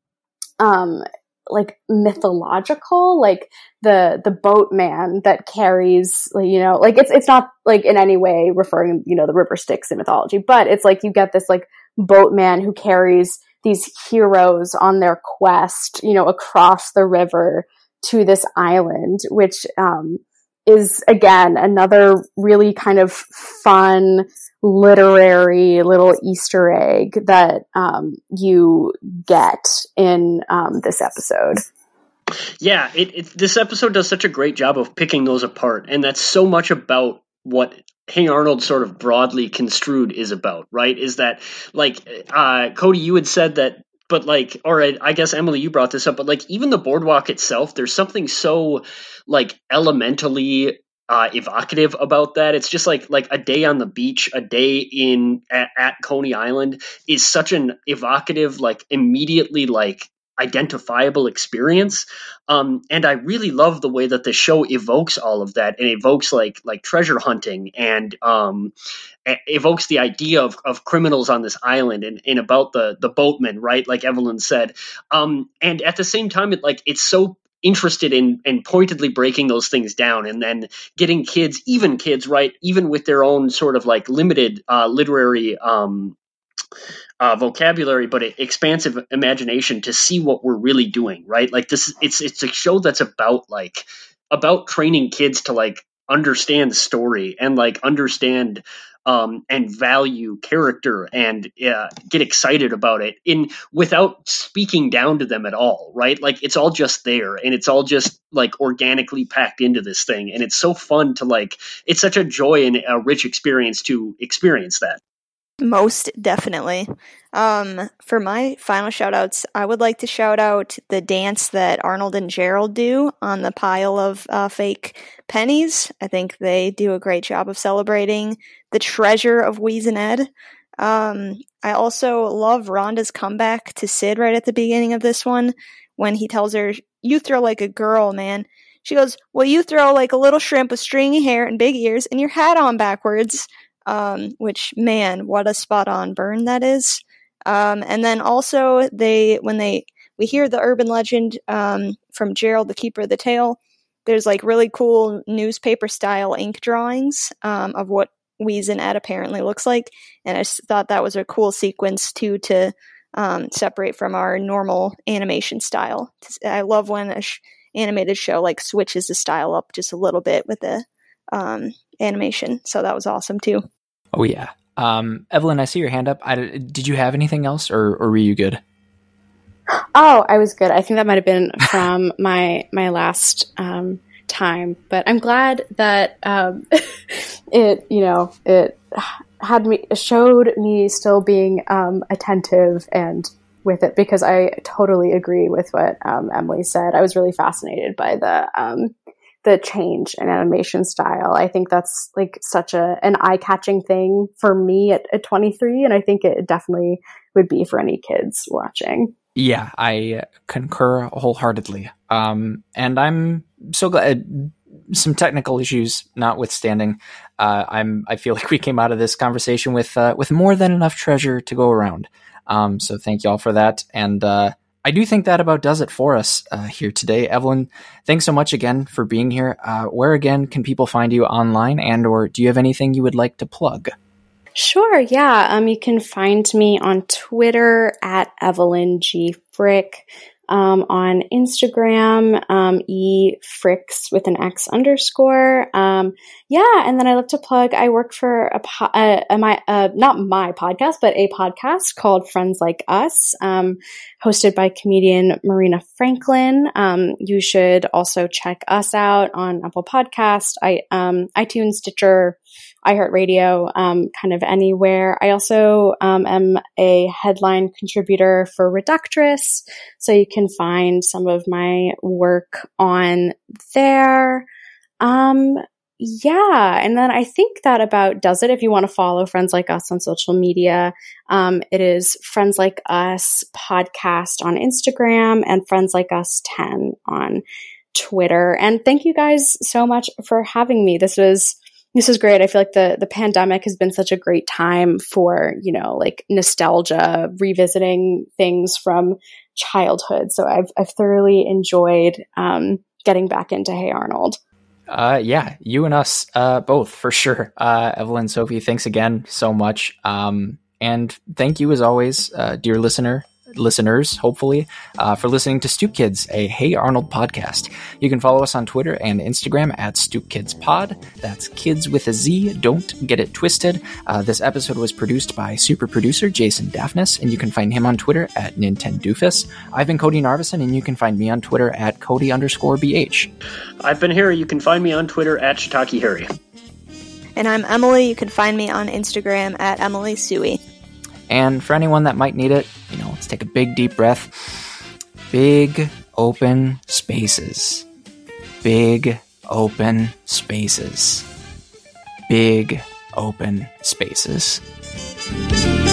um, like mythological, like the, the boatman that carries, you know, like it's, it's not like in any way referring, you know, the river Styx in mythology, but it's like you get this like boatman who carries these heroes on their quest, you know, across the river to this island, which, um, is again, another really kind of fun literary little Easter egg that um, you get in um, this episode.
Yeah, it, it, this episode does such a great job of picking those apart, and that's so much about what Hey Arnold sort of broadly construed is about, right? Is that, like, uh, Cody, you had said that, but like, or I, I guess Emily, you brought this up, but like, even the boardwalk itself, there's something so like elementally Uh, evocative about that. It's just like like a day on the beach, a day in at, at Coney Island is such an evocative, like immediately like identifiable experience. Um, and I really love the way that the show evokes all of that and evokes like like treasure hunting and um, evokes the idea of, of criminals on this island and, and about the the boatman, right? Like Evelyn said. Um, and at the same time, it like it's so interested in and pointedly breaking those things down and then getting kids, even kids, right, even with their own sort of like limited uh, literary um, uh, vocabulary, but expansive imagination to see what we're really doing, right? Like this, it's it's a show that's about like about training kids to like understand story and like understand um, and value character and uh, get excited about it in without speaking down to them at all, right? Like it's all just there and it's all just like organically packed into this thing. And it's so fun to like, it's such a joy and a rich experience to experience that.
Most definitely. Um, for my final shout outs, I would like to shout out the dance that Arnold and Gerald do on the pile of uh, fake pennies. I think they do a great job of celebrating the treasure of Wheeze and Ed. Um, I also love Rhonda's comeback to Sid right at the beginning of this one when he tells her, "You throw like a girl, man." She goes, "Well, you throw like a little shrimp with stringy hair and big ears and your hat on backwards." Um, which, man, what a spot on burn that is. Um, and then also they, when they, we hear the urban legend, um, from Gerald, the keeper of the tale, there's like really cool newspaper style ink drawings, um, of what Wheeze and Ed apparently looks like. And I just thought that was a cool sequence too, to, um, separate from our normal animation style. I love when a sh- animated show like switches the style up just a little bit with the, um, animation. So that was awesome too.
Oh yeah. Um, Evelyn, I see your hand up. I, did you have anything else or, or were you good?
Oh, I was good. I think that might have been from my, my last, um, time, but I'm glad that, um, it, you know, it had me, showed me still being, um, attentive and with it because I totally agree with what, um, Emily said. I was really fascinated by the, um, the change in animation style. I think that's like such a an eye-catching thing for me at, at twenty-three, and I think it definitely would be for any kids watching.
Yeah, I concur wholeheartedly. Um, and I'm so glad, some technical issues notwithstanding, uh, I'm I feel like we came out of this conversation with uh, with more than enough treasure to go around. Um, so thank you all for that. And uh, I do think that about does it for us uh, here today. Evelyn, thanks so much again for being here. Uh, where again can people find you online, and or do you have anything you would like to plug?
Sure, yeah. Um, you can find me on Twitter at Evelyn G. Frick, um, on Instagram, um, E Fricks with an X underscore. Um, yeah, and then I look to plug. I work for a, po- uh, a my uh, not my podcast, but a podcast called Friends Like Us, um, hosted by comedian Marina Franklin. Um, you should also check us out on Apple Podcast, I, um, iTunes, Stitcher, iHeartRadio, um, kind of anywhere. I also um, am a headline contributor for Reductress, so you can find some of my work on there. Um, yeah, and then I think that about does it. If you want to follow Friends Like Us on social media, um, it is Friends Like Us Podcast on Instagram and Friends Like Us ten on Twitter. And thank you guys so much for having me. This was this was great. I feel like the the pandemic has been such a great time for, you know, like nostalgia, revisiting things from childhood. So I've I've thoroughly enjoyed um, getting back into Hey Arnold.
Uh, yeah, you and us, uh, both for sure. Uh, Evelyn, Sophie, thanks again so much. Um, and thank you as always, uh, dear listener, listeners, hopefully, uh, for listening to Stoop Kids, a Hey Arnold podcast. You can follow us on Twitter and Instagram at Stoop Kids Pod. That's kids with a Z. Don't get it twisted. Uh, this episode was produced by super producer Jason Daphnis, and you can find him on Twitter at Nintendoofus. I've been Cody Narvison, and you can find me on Twitter at Cody underscore BH.
I've been Harry. You can find me on Twitter at Shiitake Harry.
And I'm Emily. You can find me on Instagram at Emily Sui.
And for anyone that might need it, you know, let's take a big, deep breath. Big, open spaces. Big, open spaces. Big, open spaces.